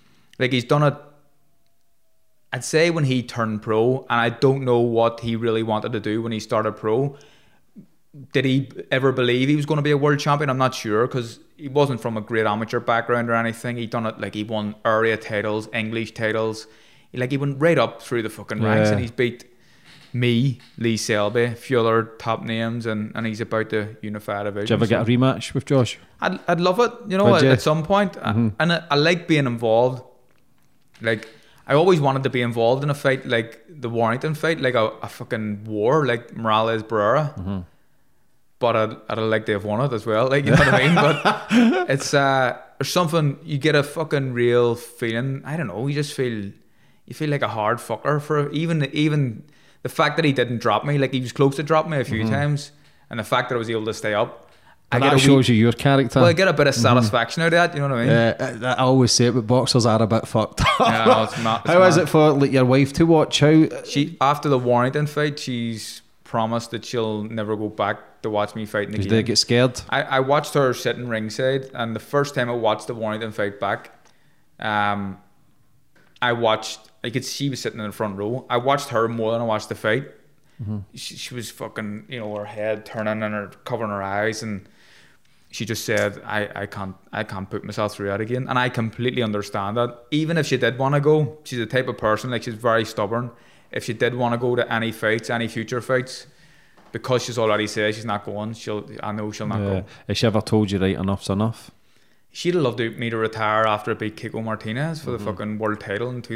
I'd say when he turned pro, and I don't know what he really wanted to do when he started pro. Did he ever believe he was going to be a world champion? I'm not sure, because he wasn't from a great amateur background or anything. He done it like he won area titles, English titles. He went right up through the fucking ranks, and he's beat me, Lee Selby, a few other top names, and he's about to unify a division. Do you ever get a rematch with Josh? I'd love it, at some point. And I like being involved. Like, I always wanted to be involved in a fight like the Warrington fight, like a fucking war, like Morales Barrera. But I'd like to have won it as well, like, you know what I mean? But it's there's something, you get a fucking real feeling. I don't know, you feel like a hard fucker for even the fact that he didn't drop me. Like, he was close to dropping me a few times, and the fact that I was able to stay up. That shows you your character. Well, I get a bit of satisfaction out of that, you know what I mean? I always say it, but boxers are a bit fucked up. Yeah, no, it's not. How is it for like your wife to watch? She, after the Warrington fight, she's promised that she'll never go back to watch me fighting again. Did they get scared? I watched her sitting ringside, and the first time I watched the Warrington fight back, I watched, she was sitting in the front row. I watched her more than I watched the fight. She was fucking, her head turning and her covering her eyes, and she just said, I can't put myself through that again. And I completely understand that. Even if she did want to go, she's the type of person, like, she's very stubborn. If she did want to go to any fights, any future fights, because she's already said she's not going, I know she'll not go. Has she ever told you, right, enough's enough? She'd have loved me to retire after I beat Kiko Martinez for the fucking world title in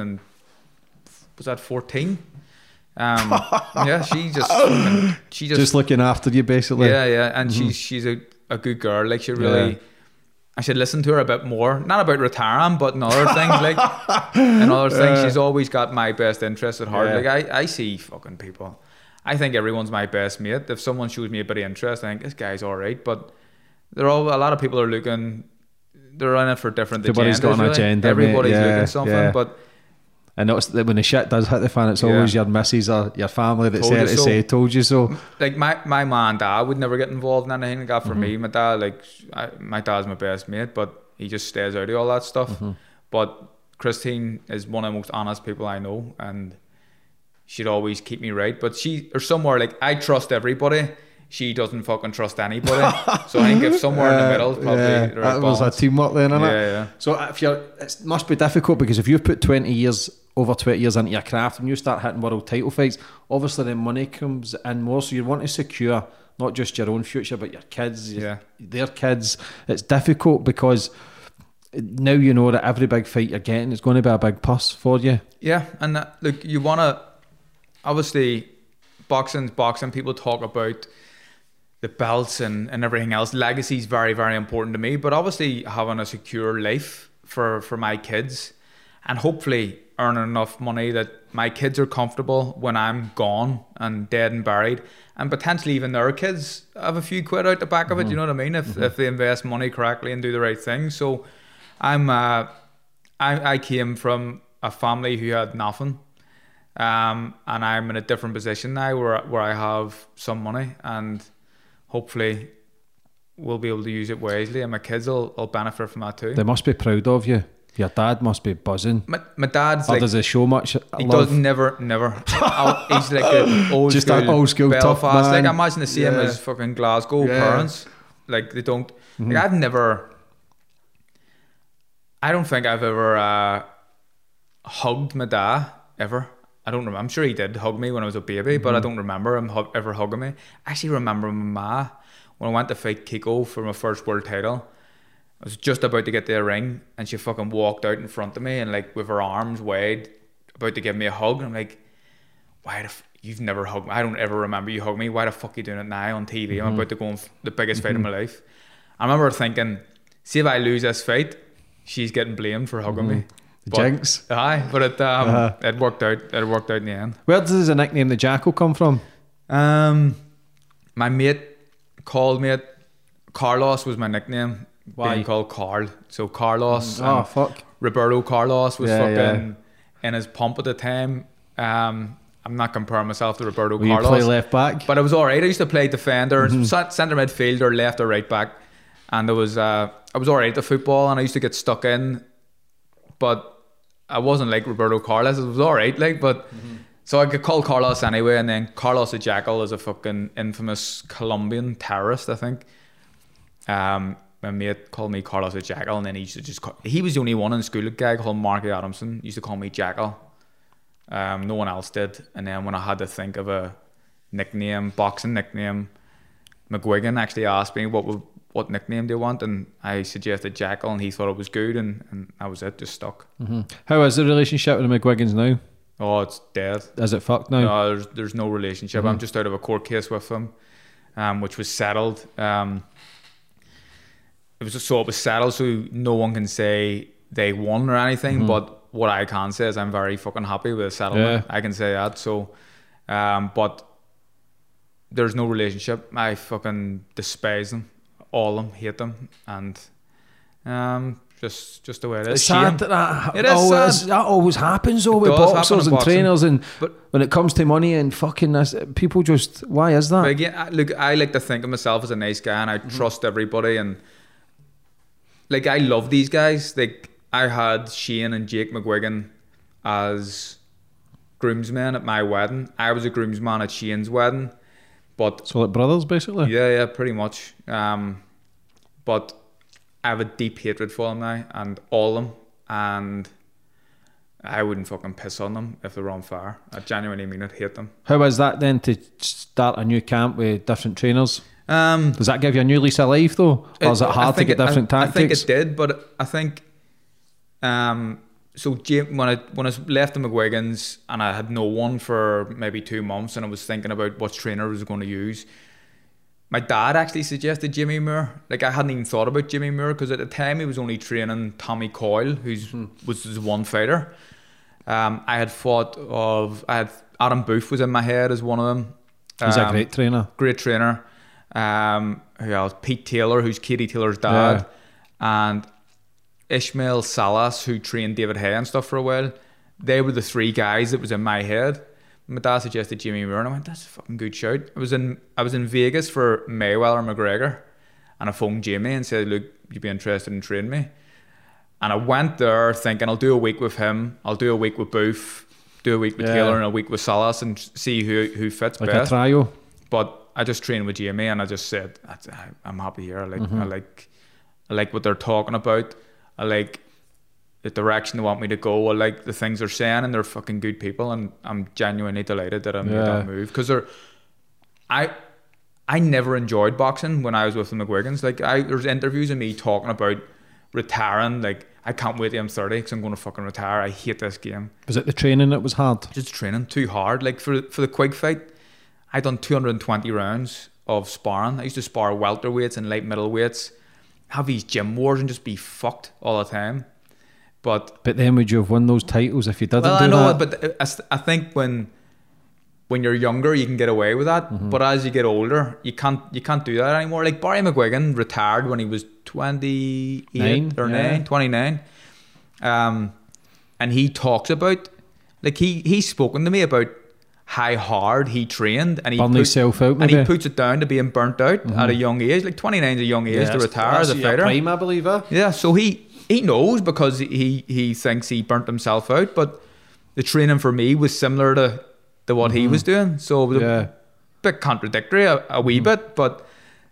2014? Yeah, she just looking after you, basically. Yeah, and she's a good girl. Like, she really, I should listen to her a bit more. Not about retiring, but in other things, like, in other things, she's always got my best interest at heart. Like, I see fucking people. I think everyone's my best mate. If someone shows me a bit of interest, I think this guy's all right. But a lot of people are looking. They're in it for different agendas. Everybody's got an agenda. Everybody's looking something, but. And it's when the shit does hit the fan, it's always your missus or your family that's there to say, told you so. Like, my mum and dad would never get involved in anything like that for me. My dad, my dad's my best mate, but he just stays out of all that stuff. But Christine is one of the most honest people I know, and she'd always keep me right. But there's somewhere, like, I trust everybody. She doesn't fucking trust anybody. So I think if somewhere in the middle is probably the right that was a teamwork then, isn't it? Yeah. So it must be difficult, because if you've put over 20 years into your craft and you start hitting world title fights, obviously the money comes in more, so you want to secure not just your own future but your kids, their kids. It's difficult because now you know that every big fight you're getting is going to be a big purse for you. Yeah, and look, you want to, obviously, boxing, people talk about the belts and everything else. Legacy is very, very important to me, but obviously having a secure life for my kids, and hopefully earning enough money that my kids are comfortable when I'm gone and dead and buried, and potentially even their kids have a few quid out the back of it. You know what I mean? If they invest money correctly and do the right thing. So I came from a family who had nothing. And I'm in a different position now where I have some money, and hopefully we'll be able to use it wisely, and my kids will benefit from that too. They must be proud of you. Your dad must be buzzing. My dad's or does he show much he love? does never. He's like an old just school, that old school Belfast. tough man. Like I imagine the same as fucking Glasgow parents. Like they don't. Like I don't think I've ever hugged my dad ever. I don't remember. I'm sure he did hug me when I was a baby, but I don't remember him ever hugging me. I actually remember my ma when I went to fight Kiko for my first world title. I was just about to get to the ring, and she fucking walked out in front of me, and like with her arms wide, about to give me a hug. And I'm like, why you've never hugged me? I don't ever remember you hugging me. Why the fuck are you doing it now on TV? I'm about to go on the biggest fight of my life. I remember thinking, see if I lose this fight, she's getting blamed for hugging me. Jinx. Aye, but it worked out. It worked out in the end. Where does the nickname the Jackal come from? My mate called me it. Carlos was my nickname. Why? Being called Carl. So Carlos. Oh fuck. Roberto Carlos was fucking in his pump at the time. I'm not comparing myself to Roberto Carlos. You play left back, but I was alright. I used to play defender, centre midfielder, left or right back, and I was alright at the football, and I used to get stuck in, but I wasn't like Roberto Carlos. It was alright, like, but so I could call Carlos anyway. And then Carlos the Jackal is a fucking infamous Colombian terrorist, I think. My mate called me Carlos the Jackal, and then he used to he was the only one in school, a guy called Marky Adamson used to call me Jackal. No one else did. And then when I had to think of a nickname, boxing nickname, McGuigan actually asked me what nickname do you want, and I suggested Jackal, and he thought it was good, and that was it, just stuck. How is the relationship with the McGuigans now? Oh, it's dead. Is it fucked now? No, there's no relationship. I'm just out of a court case with them, which was settled. It was settled, so no one can say they won or anything, but what I can say is I'm very fucking happy with the settlement. I can say that. So but there's no relationship. I fucking despise them, all of them, hate them, and just the way it is. It's sad that it is sad. That always happens though with boxers and trainers, but when it comes to money and fucking this, people just, why is that? But again, look, I like to think of myself as a nice guy, and I trust everybody, and like I love these guys. Like I had Shane and Jake McGuigan as groomsmen at my wedding. I was a groomsman at Shane's wedding, but so like brothers basically. Yeah, pretty much. But I have a deep hatred for them now, and all of them, and I wouldn't fucking piss on them if they were on fire. I genuinely mean it, hate them. How is that then to start a new camp with different trainers? Does that give you a new lease of life though? Or is it hard to get different tactics? I think it did, but I think so when I left the McGuigans and I had no one for maybe 2 months, and I was thinking about what trainer I was going to use, my dad actually suggested Jimmy Moore. Like I hadn't even thought about Jimmy Moore, because at the time he was only training Tommy Coyle, was his one fighter. I had Adam Booth was in my head as one of them. He's a great trainer. Great trainer. Who else? Pete Taylor, who's Katie Taylor's dad, and Ishmael Salas, who trained David Hay and stuff for a while. They were the 3 guys that was in my head. My dad suggested Jimmy Moore, and I went, that's a fucking good shout. I was in Vegas for Mayweather McGregor, and I phoned Jimmy and said, look, you'd be interested in training me? And I went there thinking I'll do a week with him, I'll do a week with Booth, do a week with Taylor, and a week with Salas, and see who fits like best. A trio. But I just trained with Jamie, and I just said, I'm happy here. I like what they're talking about. I like the direction they want me to go. I like the things they're saying, and they're fucking good people, and I'm genuinely delighted that I made that move, because I never enjoyed boxing when I was with the McGuigans. Like there's interviews of me talking about retiring. Like I can't wait till I'm 30 because I'm going to fucking retire. I hate this game. Was it the training that was hard? Just training too hard. Like for the Quig fight, I done 220 rounds, of sparring. I used to spar welterweights and light middleweights, have these gym wars and just be fucked all the time. But then would you have won those titles if you didn't well, do I know that? it, but I think when you're younger, you can get away with that. But as you get older, you can't do that anymore. Like Barry McGuigan retired when he was 28 or 29. And he talks about, like he's spoken to me about how hard he trained and he puts it down to being burnt out at a young age. Like 29 is a young age to retire as a fighter. Prime, I believe. Yeah, so he knows because he thinks he burnt himself out, but the training for me was similar to what he was doing. So it was a bit contradictory, a wee bit, but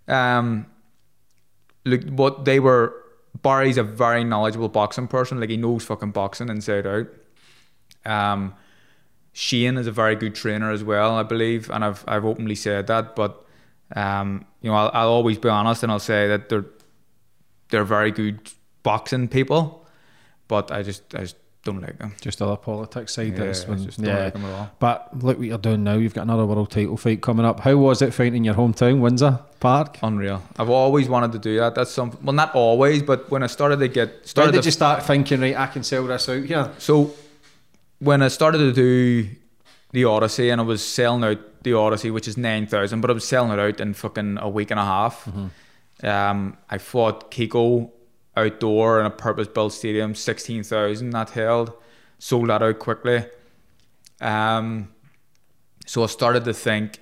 look, what they were, Barry's a very knowledgeable boxing person. Like he knows fucking boxing inside out. Shane is a very good trainer as well, I believe, and I've openly said that. But you know, I'll always be honest and I'll say that they're very good boxing people, but I just don't like them. Just other politics side. I just don't like them at all. But look what you're doing now. You've got another world title fight coming up. How was it fighting in your hometown, Windsor Park? Unreal. I've always wanted to do that. That's something. Well, not always, but when I started to get When did you start thinking, right, I can sell this out here? So when I started to do the Odyssey, and I was selling out the Odyssey, which is 9,000, but I was selling it out in fucking a week and a half. I fought Kiko outdoor in a purpose-built stadium, 16,000 that held. Sold that out quickly. So I started to think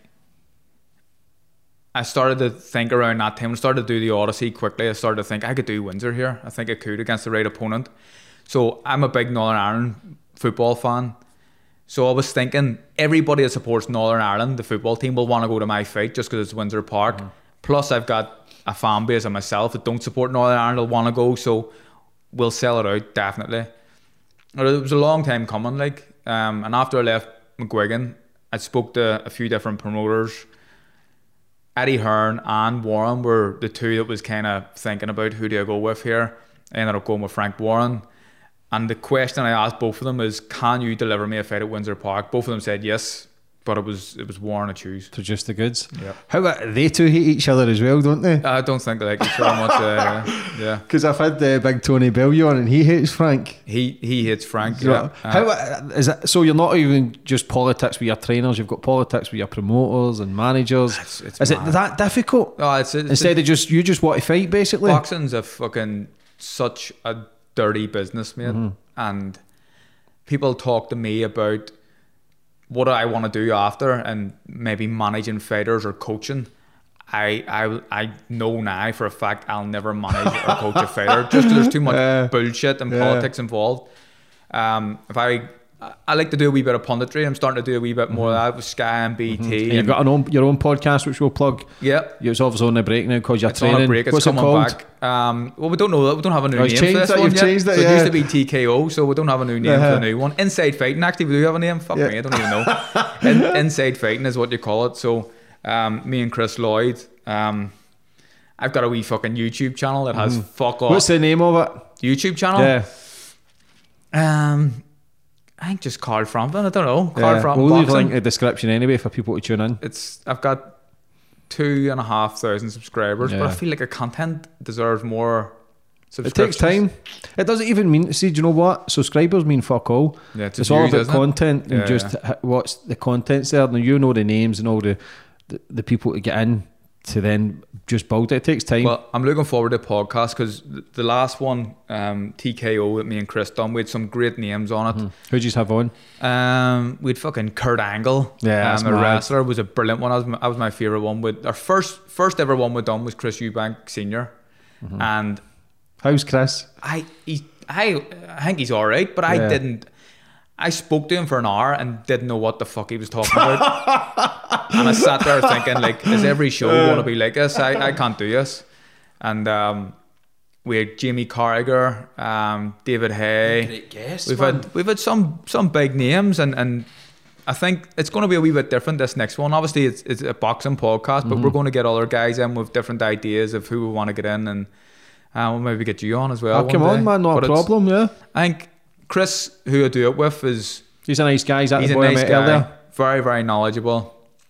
around that time. When I started to do the Odyssey quickly, I started to think I could do Windsor here. I think I could against the right opponent. So I'm a big Northern Ireland football fan. So I was thinking everybody that supports Northern Ireland, the football team, will want to go to my fight just because it's Windsor Park. Plus I've got a fan base of myself that don't support Northern Ireland will want to go, so we'll sell it out definitely. It was a long time coming, like, and after I left McGuigan, I spoke to a few different promoters. Eddie Hearn and Warren were the two that was kind of thinking about who do I go with here. I ended up going with Frank Warren, and the question I asked both of them is, can you deliver me a fight at Windsor Park? Both of them said yes. But it was Warren to choose. To just the goods. Yeah. How about they two hate each other as well, don't they? I don't think they like each other much. Yeah. Because I've had big Tony Bellew on, and he hates Frank. He hates Frank. So yeah. How is it? So you're not even just politics with your trainers. You've got politics with your promoters and managers. Is it that difficult? Oh, Instead of just you just want to fight, basically. Boxing's a fucking such a dirty business, mate. And people talk to me about what do I want to do after, and maybe managing fighters or coaching. I know now for a fact I'll never manage or coach a fighter just because there's too much bullshit and politics involved. If I like to do a wee bit of punditry. I'm starting to do a wee bit more of that with Sky and BT. And you've got your own podcast, which we'll plug. Yeah. It's obviously on the break now because you're training. On a break. It's What's coming it called? Back. Well, we don't know that. We don't have a new name for this one You've yet. changed it, so it used to be TKO, so we don't have a new name for the new one. Inside Fighting, actually, we do have a name. Fuck me, I don't even know. Inside Fighting is what you call it. So me and Chris Lloyd, I've got a wee fucking YouTube channel that has fuck off. What's the name of it? YouTube channel? Yeah. I think just Carl Frampton. I don't know. Carl Frampton. We'll leave a link in the description anyway for people to tune in. I've got 2,500 subscribers, but I feel like a content deserves more subscriptions. It takes time. It doesn't even mean, see, do you know what? Subscribers mean fuck all. Yeah, it's all about content and just what's the content's there. Now you know the names and all the people to get in to then just build it. It takes time. Well, I'm looking forward to the podcast because the last one, TKO that me and Chris done, we had some great names on it. Who'd you have on? We had fucking Kurt Angle. Yeah, a wrestler. Was a brilliant one. That was my favourite one. With our first ever one we done was Chris Eubank Senior. And how's Chris? I think he's alright, but I didn't. I spoke to him for an hour and didn't know what the fuck he was talking about. And I sat there thinking, like, is every show going to be like this? I can't do this. And we had Jamie Carragher, David Hay. Great guest. We've had some big names, and I think it's going to be a wee bit different this next one. Obviously, it's a boxing podcast, but we're going to get other guys in with different ideas of who we want to get in, and we'll maybe get you on as well. Come on, man, not a problem. Yeah, I think Chris, who I do it with, he's a nice guy. He's a nice guy, very, very knowledgeable.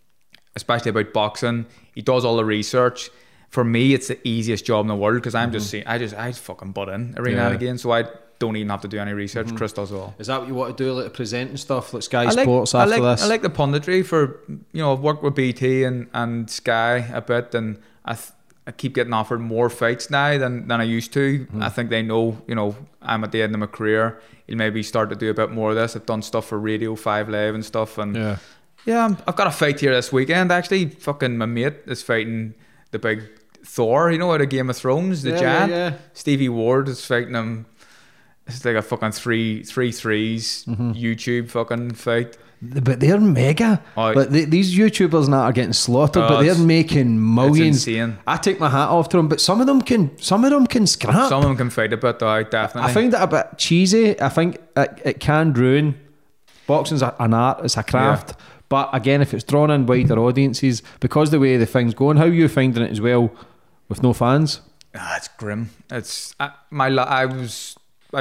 especially about boxing. He does all the research. For me, it's the easiest job in the world because I'm just seeing, I fucking butt in every now and again, so I don't even have to do any research. Chris does it all. Is that what you want to do, like presenting stuff, like Sky Sports after this? I like the punditry for, I've worked with BT and Sky a bit, and I keep getting offered more fights now than I used to. I think they know, I'm at the end of my career. You'll maybe start to do a bit more of this. I've done stuff for Radio 5 Live and stuff, and I've got a fight here this weekend actually. Fucking my mate is fighting the big Thor, out of Game of Thrones, the giant. Yeah. Stevie Ward is fighting him. It's like a fucking three threes YouTube fucking fight. But they're mega. But these YouTubers now are getting slaughtered, but they're making millions. It's insane. I take my hat off to them, but some of them can scrap. Some of them can fight a bit, though. Definitely. I find it a bit cheesy. I think it can ruin. Boxing's an art. It's a craft. Yeah. But again, if it's drawn in wider audiences, because the way the thing's going, how are you finding it as well with no fans? It's grim. It's I was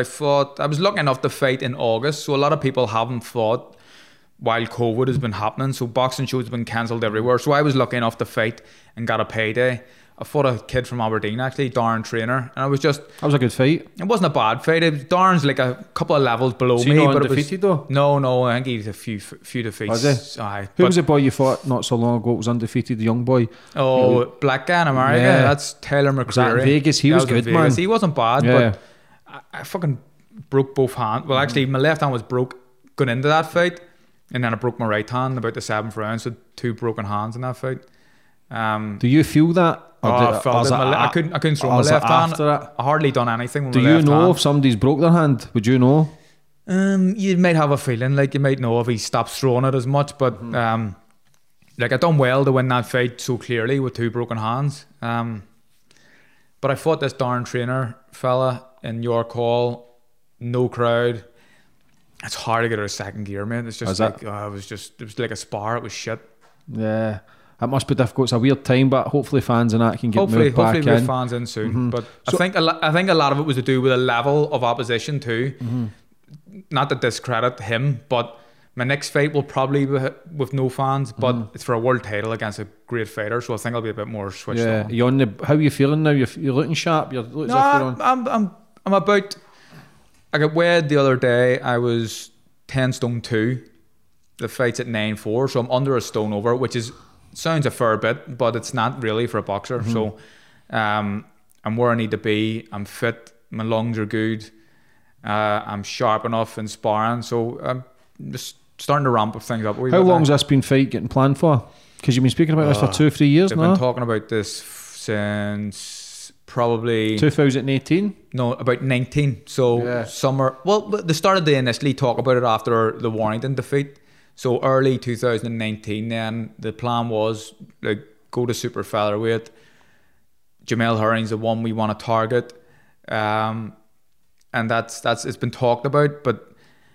lucky enough to fight in August, so a lot of people haven't fought while COVID has been happening, so boxing shows have been cancelled everywhere. So I was lucky enough to fight and got a payday. I fought a kid from Aberdeen actually, Darren Trainer, and that was a good fight. It wasn't a bad fight. Darren's like a couple of levels below me. Not undefeated though? No, I think he's a few defeats. Was he? Who was the boy you fought not so long ago? It was undefeated, the young boy. Oh, black guy in America. Yeah. That's Taylor McCreary. Was that in Vegas? He was good, man. He wasn't bad, but I fucking broke both hands. Well, actually, my left hand was broke going into that fight, and then I broke my right hand about the 7th round, so 2 broken hands in that fight. Do you feel that? I felt it. I couldn't throw my left hand. I hardly done anything with my left hand. Do you know if somebody's broke their hand? Would you know? You might have a feeling, like you might know if he stops throwing it as much, but like I done well to win that fight so clearly with 2 broken hands. But I fought this Darren Trainer fella in York Hall, no crowd. It's hard to get out of second gear, man. It's just it was like a spar. It was shit. Yeah. It must be difficult. It's a weird time, but hopefully fans and that can get moved back in. Hopefully we'll fans in soon. But I think a lot of it was to do with the level of opposition too. Not to discredit him, but my next fight will probably be with no fans, but it's for a world title against a great fighter, so I think I'll be a bit more switched on. How are you feeling now? You're looking sharp. You're looking I'm about. I got weighed the other day. I was 10 stone 2. The fight's at 9.4, so I'm under a stone over, which sounds a fair bit, but it's not really for a boxer. So I'm where I need to be. I'm fit. My lungs are good. I'm sharp enough in sparring, so I'm just starting to ramp things up. How long has this been fight getting planned for? Because you've been speaking about this for 2 or 3 years now. I've been talking about this since probably 2018. No, about 19. So summer. Well, they started to initially talk about it after the Warrington defeat. So early 2019, then the plan was like go to super featherweight. Jamel Herring's the one we want to target, and that's it's been talked about. But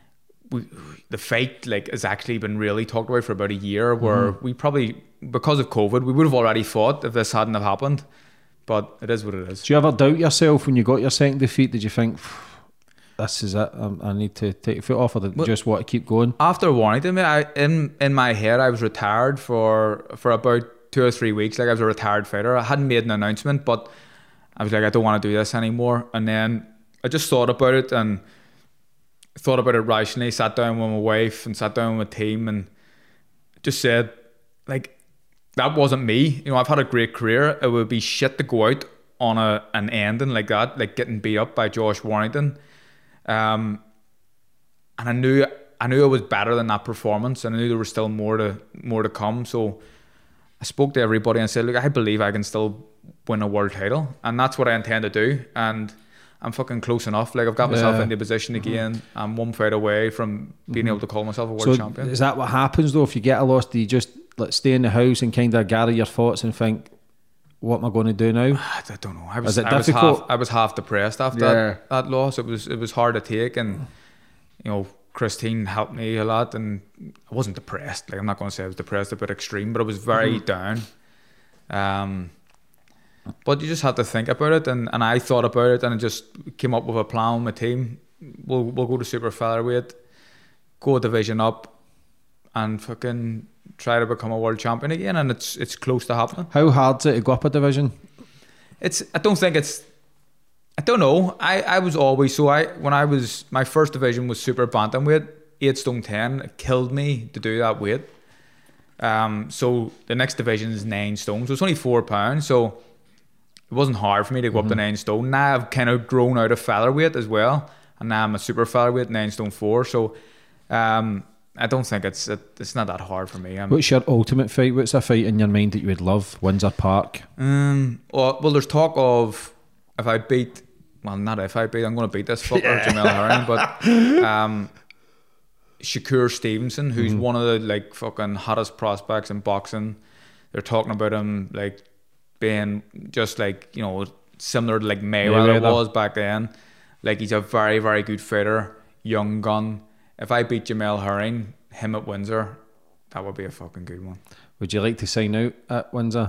the fight has actually been really talked about for about a year. Where we probably, because of COVID, we would have already fought if this hadn't have happened. But it is what it is. Do you ever doubt yourself when you got your second defeat? Did you think, this is it, I need to take a foot off, or just want to keep going? After Warrington, in my head, I was retired for about 2 or 3 weeks. Like I was a retired fighter. I hadn't made an announcement, but I was like, I don't want to do this anymore. And then I just thought about it and thought about it rationally, sat down with my wife and sat down with my team and just said, that wasn't me. I've had a great career. It would be shit to go out on an ending like that, like getting beat up by Josh Warrington. And I knew I was better than that performance, and I knew there was still more to come. So I spoke to everybody and said, look, I believe I can still win a world title, and that's what I intend to do. And I'm fucking close enough. Like I've got myself into a position again. I'm 1 fight away from being able to call myself a world champion. Is that what happens though? If you get a loss, do you just stay in the house and kind of gather your thoughts and think, what am I going to do now? I don't know. I was half depressed after that loss. It was hard to take, and Christine helped me a lot, and I wasn't depressed. Like I'm not going to say I was depressed, a bit extreme, but I was very down. But you just have to think about it, and I thought about it, and I just came up with a plan with my team. We'll go to super featherweight, go a division up, and fucking try to become a world champion again, and it's close to happening. How hard is it to go up a division? I don't know. I was always my first division was super bantamweight, 8 stone 10. It killed me to do that weight. So the next division is 9 stone, so it's only £4. So it wasn't hard for me to go up to 9 stone. Now I've kind of grown out of featherweight as well, and now I'm a super featherweight, 9 stone 4. So I don't think it's not that hard for me. What's your ultimate fight? What's a fight in your mind that you would love? Windsor Park? Well, there's talk of I'm going to beat this fucker, Jamel Herring, but Shakur Stevenson, who's one of the like fucking hottest prospects in boxing. They're talking about him like being just like, you know, similar to like Mayweather was back then. Like he's a very, very good fighter, young gun. If I beat Jamel Herring, him at Windsor, that would be a fucking good one. Would you like to sign out at Windsor?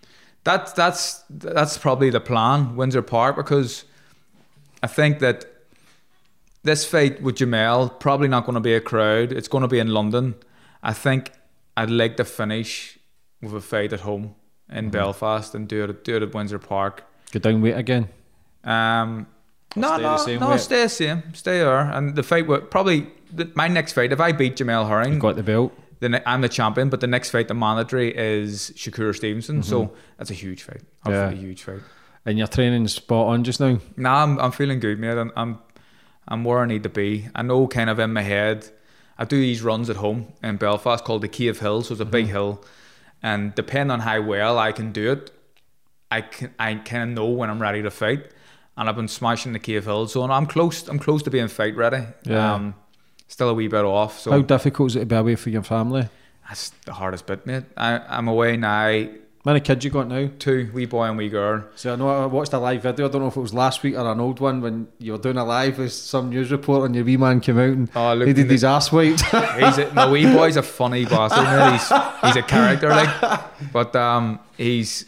That's probably the plan, Windsor Park, because I think that this fight with Jamel, probably not going to be a crowd. It's going to be in London. I think I'd like to finish with a fight at home in Belfast and do it at Windsor Park. Go down weight again? No, stay the same. Stay there. And the fight would probably my next fight. If I beat Jamel Herring, you've got the belt. Then I'm the champion. But the next fight, the mandatory, is Shakur Stevenson. So that's a huge fight. A huge fight. And your training's spot on just now? Nah, I'm feeling good, mate. I'm where I need to be. I know kind of in my head. I do these runs at home in Belfast called the Cave Hill. So it's a big hill, and depending on how well I can do it, I kind of know when I'm ready to fight. And I've been smashing the Cave Hill, so I'm close to being fight ready. Yeah. Still a wee bit off. So how difficult is it to be away from your family? That's the hardest bit, mate. I'm away now. How many kids you got now? 2, wee boy and wee girl. So I know I watched a live video. I don't know if it was last week or an old one when you were doing a live with some news report and your wee man came out and he did his ass wiped. My wee boy's a funny bastard, mate. He's a character, like, but he's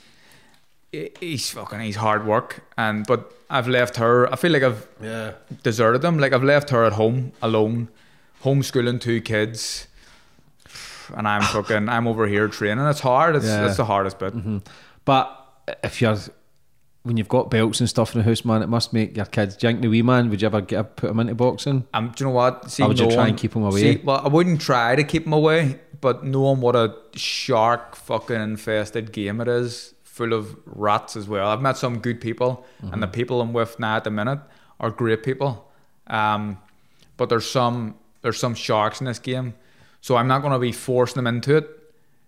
hard work, but I've left her. I feel like I've deserted them. Like I've left her at home alone, homeschooling 2 kids. And I'm over here training. It's hard. It's the hardest bit. But when you've got belts and stuff in the house, man, it must make your kids jink the wee man. Would you ever put him into boxing? Do you know what? Or would you try and keep him away? Well, I wouldn't try to keep him away, but knowing what a shark fucking infested game it is, full of rats as well. I've met some good people, and the people I'm with now at the minute are great people. But there's some sharks in this game. So I'm not going to be forcing him into it.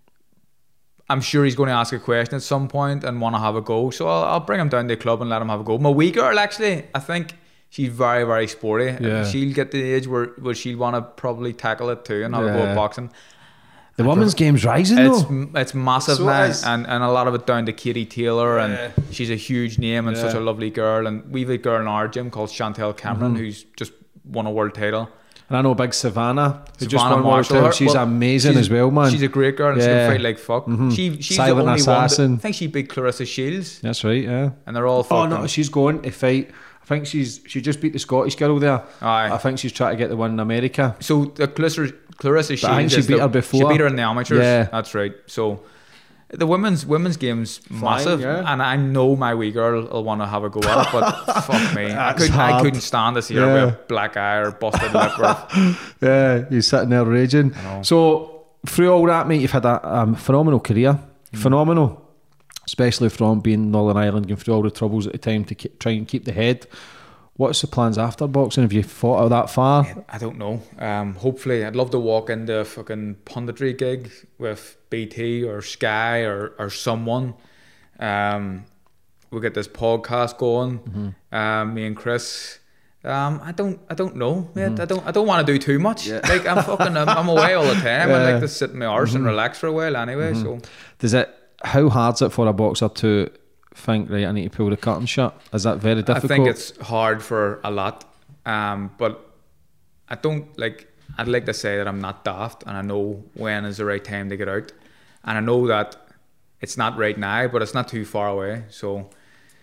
I'm sure he's going to ask a question at some point and want to have a go. So I'll bring him down to the club and let him have a go. My wee girl, actually, I think she's very, very sporty. Yeah. She'll get to the age where she'll want to probably tackle it too and have a go at boxing. The women's game's rising though. It's massive now, and a lot of it down to Katie Taylor, and she's a huge name and such a lovely girl. And we've a girl in our gym called Chantel Cameron who's just won a world title. And I know big Savannah, who just won world title. She's amazing as well, man. She's a great girl and she can fight like fuck. She's Silent the only assassin. one. I think she beat Clarissa Shields. That's right, yeah. And they're all fucking. Oh no, she's going to fight. I think she just beat the Scottish girl there. Aye. I think she's trying to get the one in America. So the Clarissa Shields. I think she beat her before. She beat her in the amateurs. Yeah, that's right. So the women's game's massive, and I know my wee girl will want to have a go at it, but fuck me, I couldn't stand to see her with a black eye or busted lip. Yeah, you're sitting there raging. So through all that, mate, you've had a phenomenal career. Phenomenal. Especially from being Northern Ireland, going through all the troubles at the time to try and keep the head. What's the plans after boxing? Have you thought out that far? I don't know. Hopefully, I'd love to walk into a fucking punditry gig with BT or Sky or someone. We'll get this podcast going. Me and Chris. I don't know, mate. I don't want to do too much. Yeah. Like I'm away all the time. I like to sit in my arse and relax for a while anyway. So how hard is it for a boxer to think, right, I need to pull the curtain shut? Is that very difficult? I think it's hard for a lot, but I don't like. I'd like to say that I'm not daft, and I know when is the right time to get out, and I know that it's not right now, but it's not too far away. So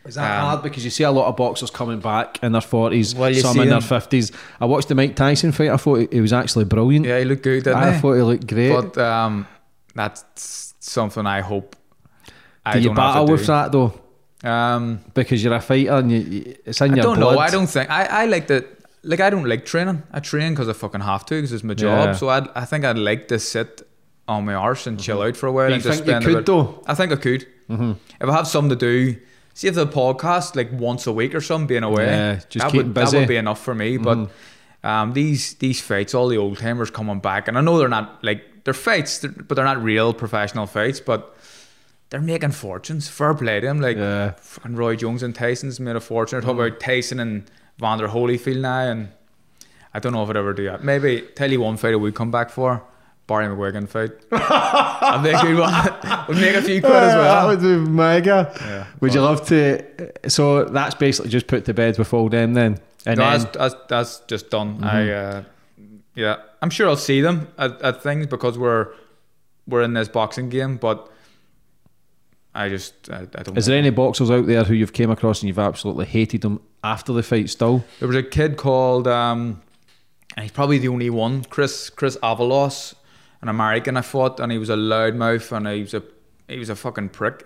Is that hard? Because you see a lot of boxers coming back in their 40s, Well, you some see in their them. 50s. I watched the Mike Tyson fight. I thought he was actually brilliant. Yeah, he looked good, didn't I he? thought he looked great. But that's something I hope I do you don't have battle to with do. that though? Because you're a fighter and it's in I your don't blood. know. I don't think I like that. Like, I don't like training. I train because I fucking have to, because it's my job. Yeah. So I think I'd like to sit on my arse and chill out for a while. But and you just think you spend could a bit. though? I think I could. If I have something to do, see if the podcast like once a week or something being away. Yeah, just keeping that busy. would be enough for me. But these fights, all the old timers coming back, and I know they're not like they're fights, but they're not real professional fights. But they're making fortunes. Fair play to them. Like fucking Roy Jones and Tyson's made a fortune. I talk about Tyson and Vander Holyfield now, and I don't know if I'd ever do that. Maybe tell you one fight I would come back for. Barry McGuigan fight. I'd make a good one. We'd make a few quid as well. That would be mega. Yeah, would you love to? So that's basically just put to bed with all them then. And no, then that's just done. Yeah, I'm sure I'll see them at things because we're in this boxing game, but I don't. Is there any boxers out there who you've came across and you've absolutely hated them after the fight still? There was a kid called, and he's probably the only one, Chris Avalos, an American I fought, and he was a loudmouth and he was a fucking prick.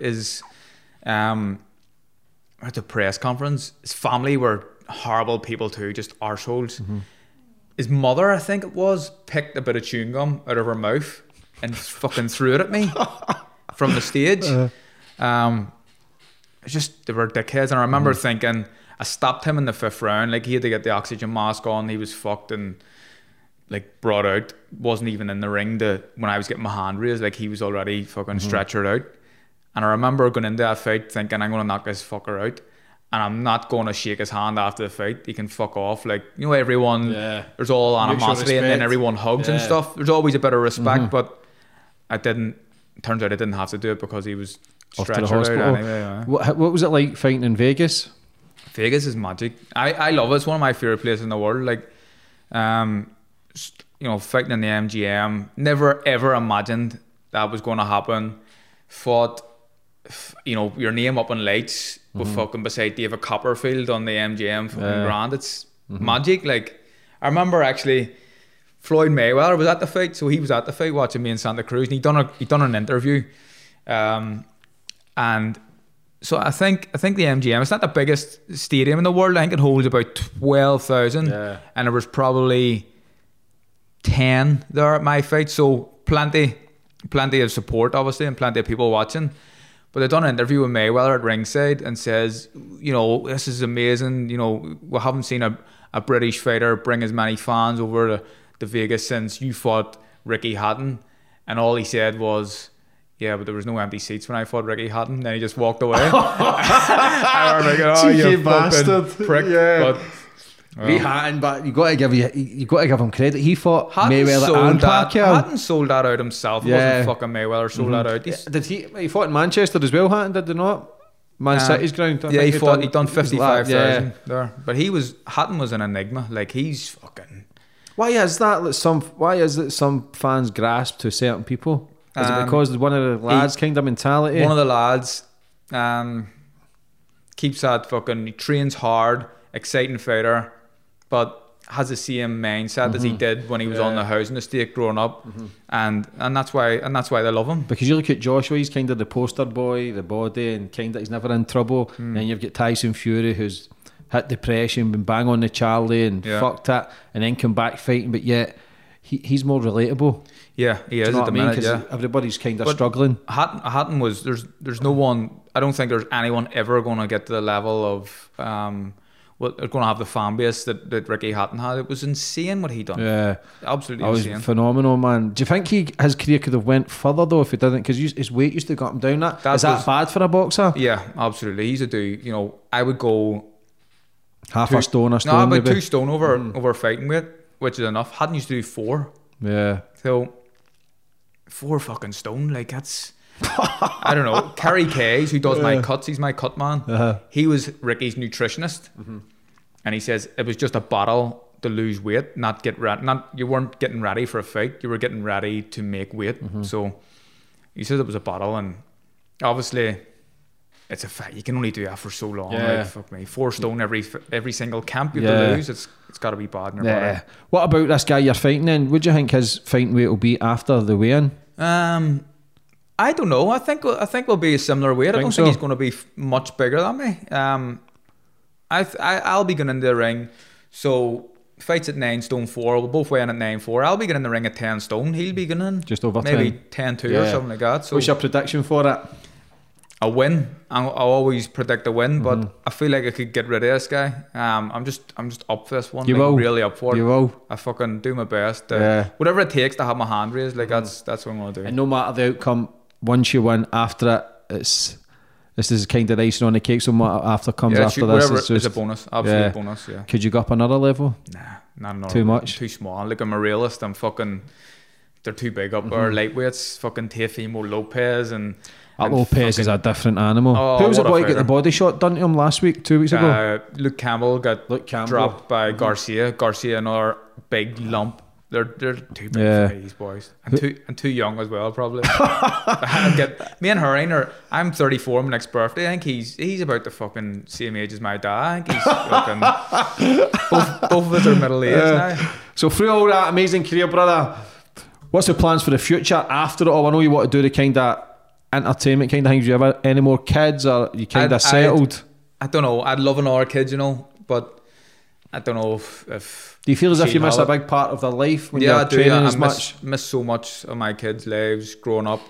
At the press conference, his family were horrible people too, just arseholes. His mother, I think it was, picked a bit of chewing gum out of her mouth and fucking threw it at me from the stage. It's just, they were dickheads. And I remember thinking, I stopped him in the 5th round. Like, he had to get the oxygen mask on. He was fucked and like brought out. Wasn't even in the ring when I was getting my hand raised. Like, he was already fucking stretchered out. And I remember going into that fight thinking, I'm going to knock this fucker out. And I'm not going to shake his hand after the fight. He can fuck off. Like, you know, everyone, there's all animosity and then everyone hugs and stuff. There's always a bit of respect, but turns out I didn't have to do it because he was Off to the stretchered hospital. out anyway. Yeah. What was it like fighting in Vegas? Vegas is magic. I love it. It's one of my favorite places in the world. Like, you know, fighting in the MGM. Never ever imagined that was going to happen. Fought, you know, your name up in lights with fucking beside David Copperfield on the MGM fucking grand. It's magic. Like, I remember actually Floyd Mayweather was at the fight, so he was at the fight watching me in Santa Cruz, and he done an interview, and so I think the MGM, it's not the biggest stadium in the world. I think it holds about 12,000, and there was probably 10 there at my fight, so plenty of support obviously and plenty of people watching. But they done an interview with Mayweather at ringside and says, you know, this is amazing. You know, we haven't seen a British fighter bring as many fans over to Vegas since you fought Ricky Hatton. And all he said was, yeah, but there was no empty seats when I fought Ricky Hatton. Then he just walked away. I was like, oh, you Cheeky bastard. fucking prick. Yeah. But, He Hatton, but you got to give him credit. He fought Hatton Mayweather sold and that. Pacquiao. Hatton sold that out himself. It wasn't fucking Mayweather sold that out. Did he fought in Manchester as well? Hatton, did he not? Man City's ground. Yeah, he done 55,000 Yeah. there. But Hatton was an enigma. Like, he's fucking. Why is it some fans grasp to certain people? Is it because one of the lads kind of mentality? One of the lads keeps that fucking, he trains hard, exciting fighter, but has the same mindset as he did when he was on the housing estate growing up, and that's why they love him. Because you look at Joshua, he's kind of the poster boy, the body, and kind of he's never in trouble. And then you've got Tyson Fury, who's hit depression, been bang on the Charlie and fucked it, and then come back fighting, but yet he's more relatable. Yeah, he is Do you know at the what I mean? minute. 'Cause Yeah, everybody's kind of But struggling. Hatton was there's no one. I don't think there's anyone ever going to get to the level of they're going to have the fan base that Ricky Hatton had. It was insane what he done. Yeah, Absolutely that was insane. phenomenal, man. Do you think his career could have went further though if he didn't? Because his weight used to got him down. Is that bad for a boxer? Yeah, absolutely. He's a dude. You know, I would go Half a stone, no, maybe. about 2 stone over fighting weight, which is enough. Hatton used to do 4. Yeah. So 4 fucking stone, like that's I don't know. Kerry Kays, who does my cuts, he's my cut man. He was Ricky's nutritionist, and he says it was just a battle to lose weight, not you weren't getting ready for a fight, you were getting ready to make weight. So he says it was a battle, and obviously it's a fact. You can only do that for so long. Yeah. Like, fuck me, 4 stone every single camp you have to lose. It's got to be bad in your body. What about this guy you're fighting then? What do you think his fighting weight will be after the weigh-in? I don't know. I think we'll be a similar weight. I don't think he's going to be much bigger than me. I'll be going into the ring. So fights at 9 stone 4. We'll both weigh in at 9.4. I'll be getting in the ring at 10 stone. He'll be going in just over maybe 10. 10-2 or something like that. So what's your prediction for it? A win. I always predict a win, but I feel like I could get rid of this guy. I'm just up for this one. You will. Really up for it. You will. I fucking do my best. Whatever it takes to have my hand raised, like that's what I'm gonna do. And no matter the outcome, once you win, after it, this is kind of icing on the cake. So what after comes after this, it's just a bonus. Absolute bonus. Yeah. Could you go up another level? Nah, not another. Too much. I'm too small. Like I'm a realist. I'm fucking. They're too big up there. Lightweights. Fucking Teofimo Lopez and. Lopez is a different animal. Oh, who was the boy who got the body shot done to him last week, 2 weeks ago? Luke Campbell got dropped by Garcia. Garcia, another big lump. They're too big for these boys, and too young as well, probably. Me and Hurricane are. I'm 34. My next birthday. I think he's about the fucking same age as my dad. I think he's fucking. both of us are middle aged now. So through all that amazing career, brother, what's the plans for the future after it all? I know you want to do the kind of entertainment kind of things. Do you have any more kids, or you kind of settled? I don't know. I'd love another kid, but I don't know if do you feel as if you miss a big part of their life when you're training as much? I miss so much of my kids' lives growing up.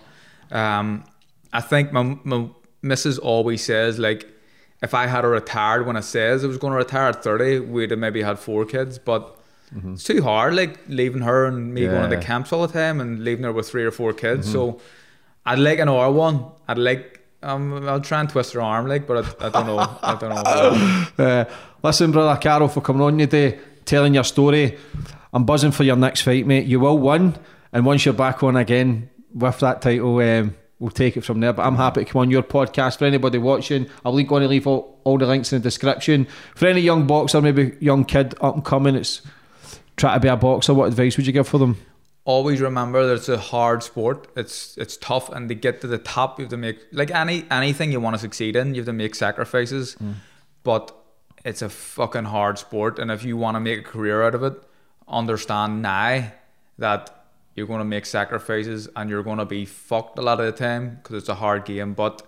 I think my missus always says, like, if I had retired when I says I was going to retire at 30, we'd have maybe had 4 kids, but it's too hard, like leaving her and me going to the camps all the time and leaving her with 3 or 4 kids. So I'd like an R1. I'd like. I'll try and twist her arm, like, but I don't know. I don't know. Listen, brother Carol, for coming on today, telling your story. I'm buzzing for your next fight, mate. You will win, and once you're back on again with that title, we'll take it from there. But I'm happy to come on your podcast. For anybody watching, I'm going to leave all the links in the description. For any young boxer, maybe young kid up and coming, it's try to be a boxer. What advice would you give for them? Always remember that it's a hard sport. It's tough, and to get to the top, you have to make, like anything you want to succeed in, you have to make sacrifices. But it's a fucking hard sport, and if you want to make a career out of it, understand now that you're going to make sacrifices and you're going to be fucked a lot of the time because it's a hard game. But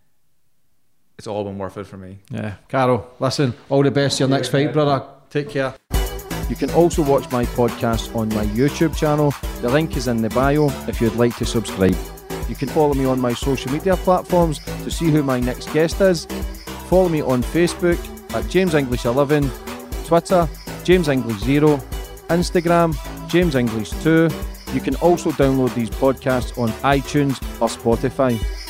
it's all been worth it for me. Yeah, Carol, listen, all the best to your next fight, brother. Take care. You can also watch my podcast on my YouTube channel. The link is in the bio if you'd like to subscribe. You can follow me on my social media platforms to see who my next guest is. Follow me on Facebook at James English 11, Twitter James English 0, Instagram James English 2. You can also download these podcasts on iTunes or Spotify.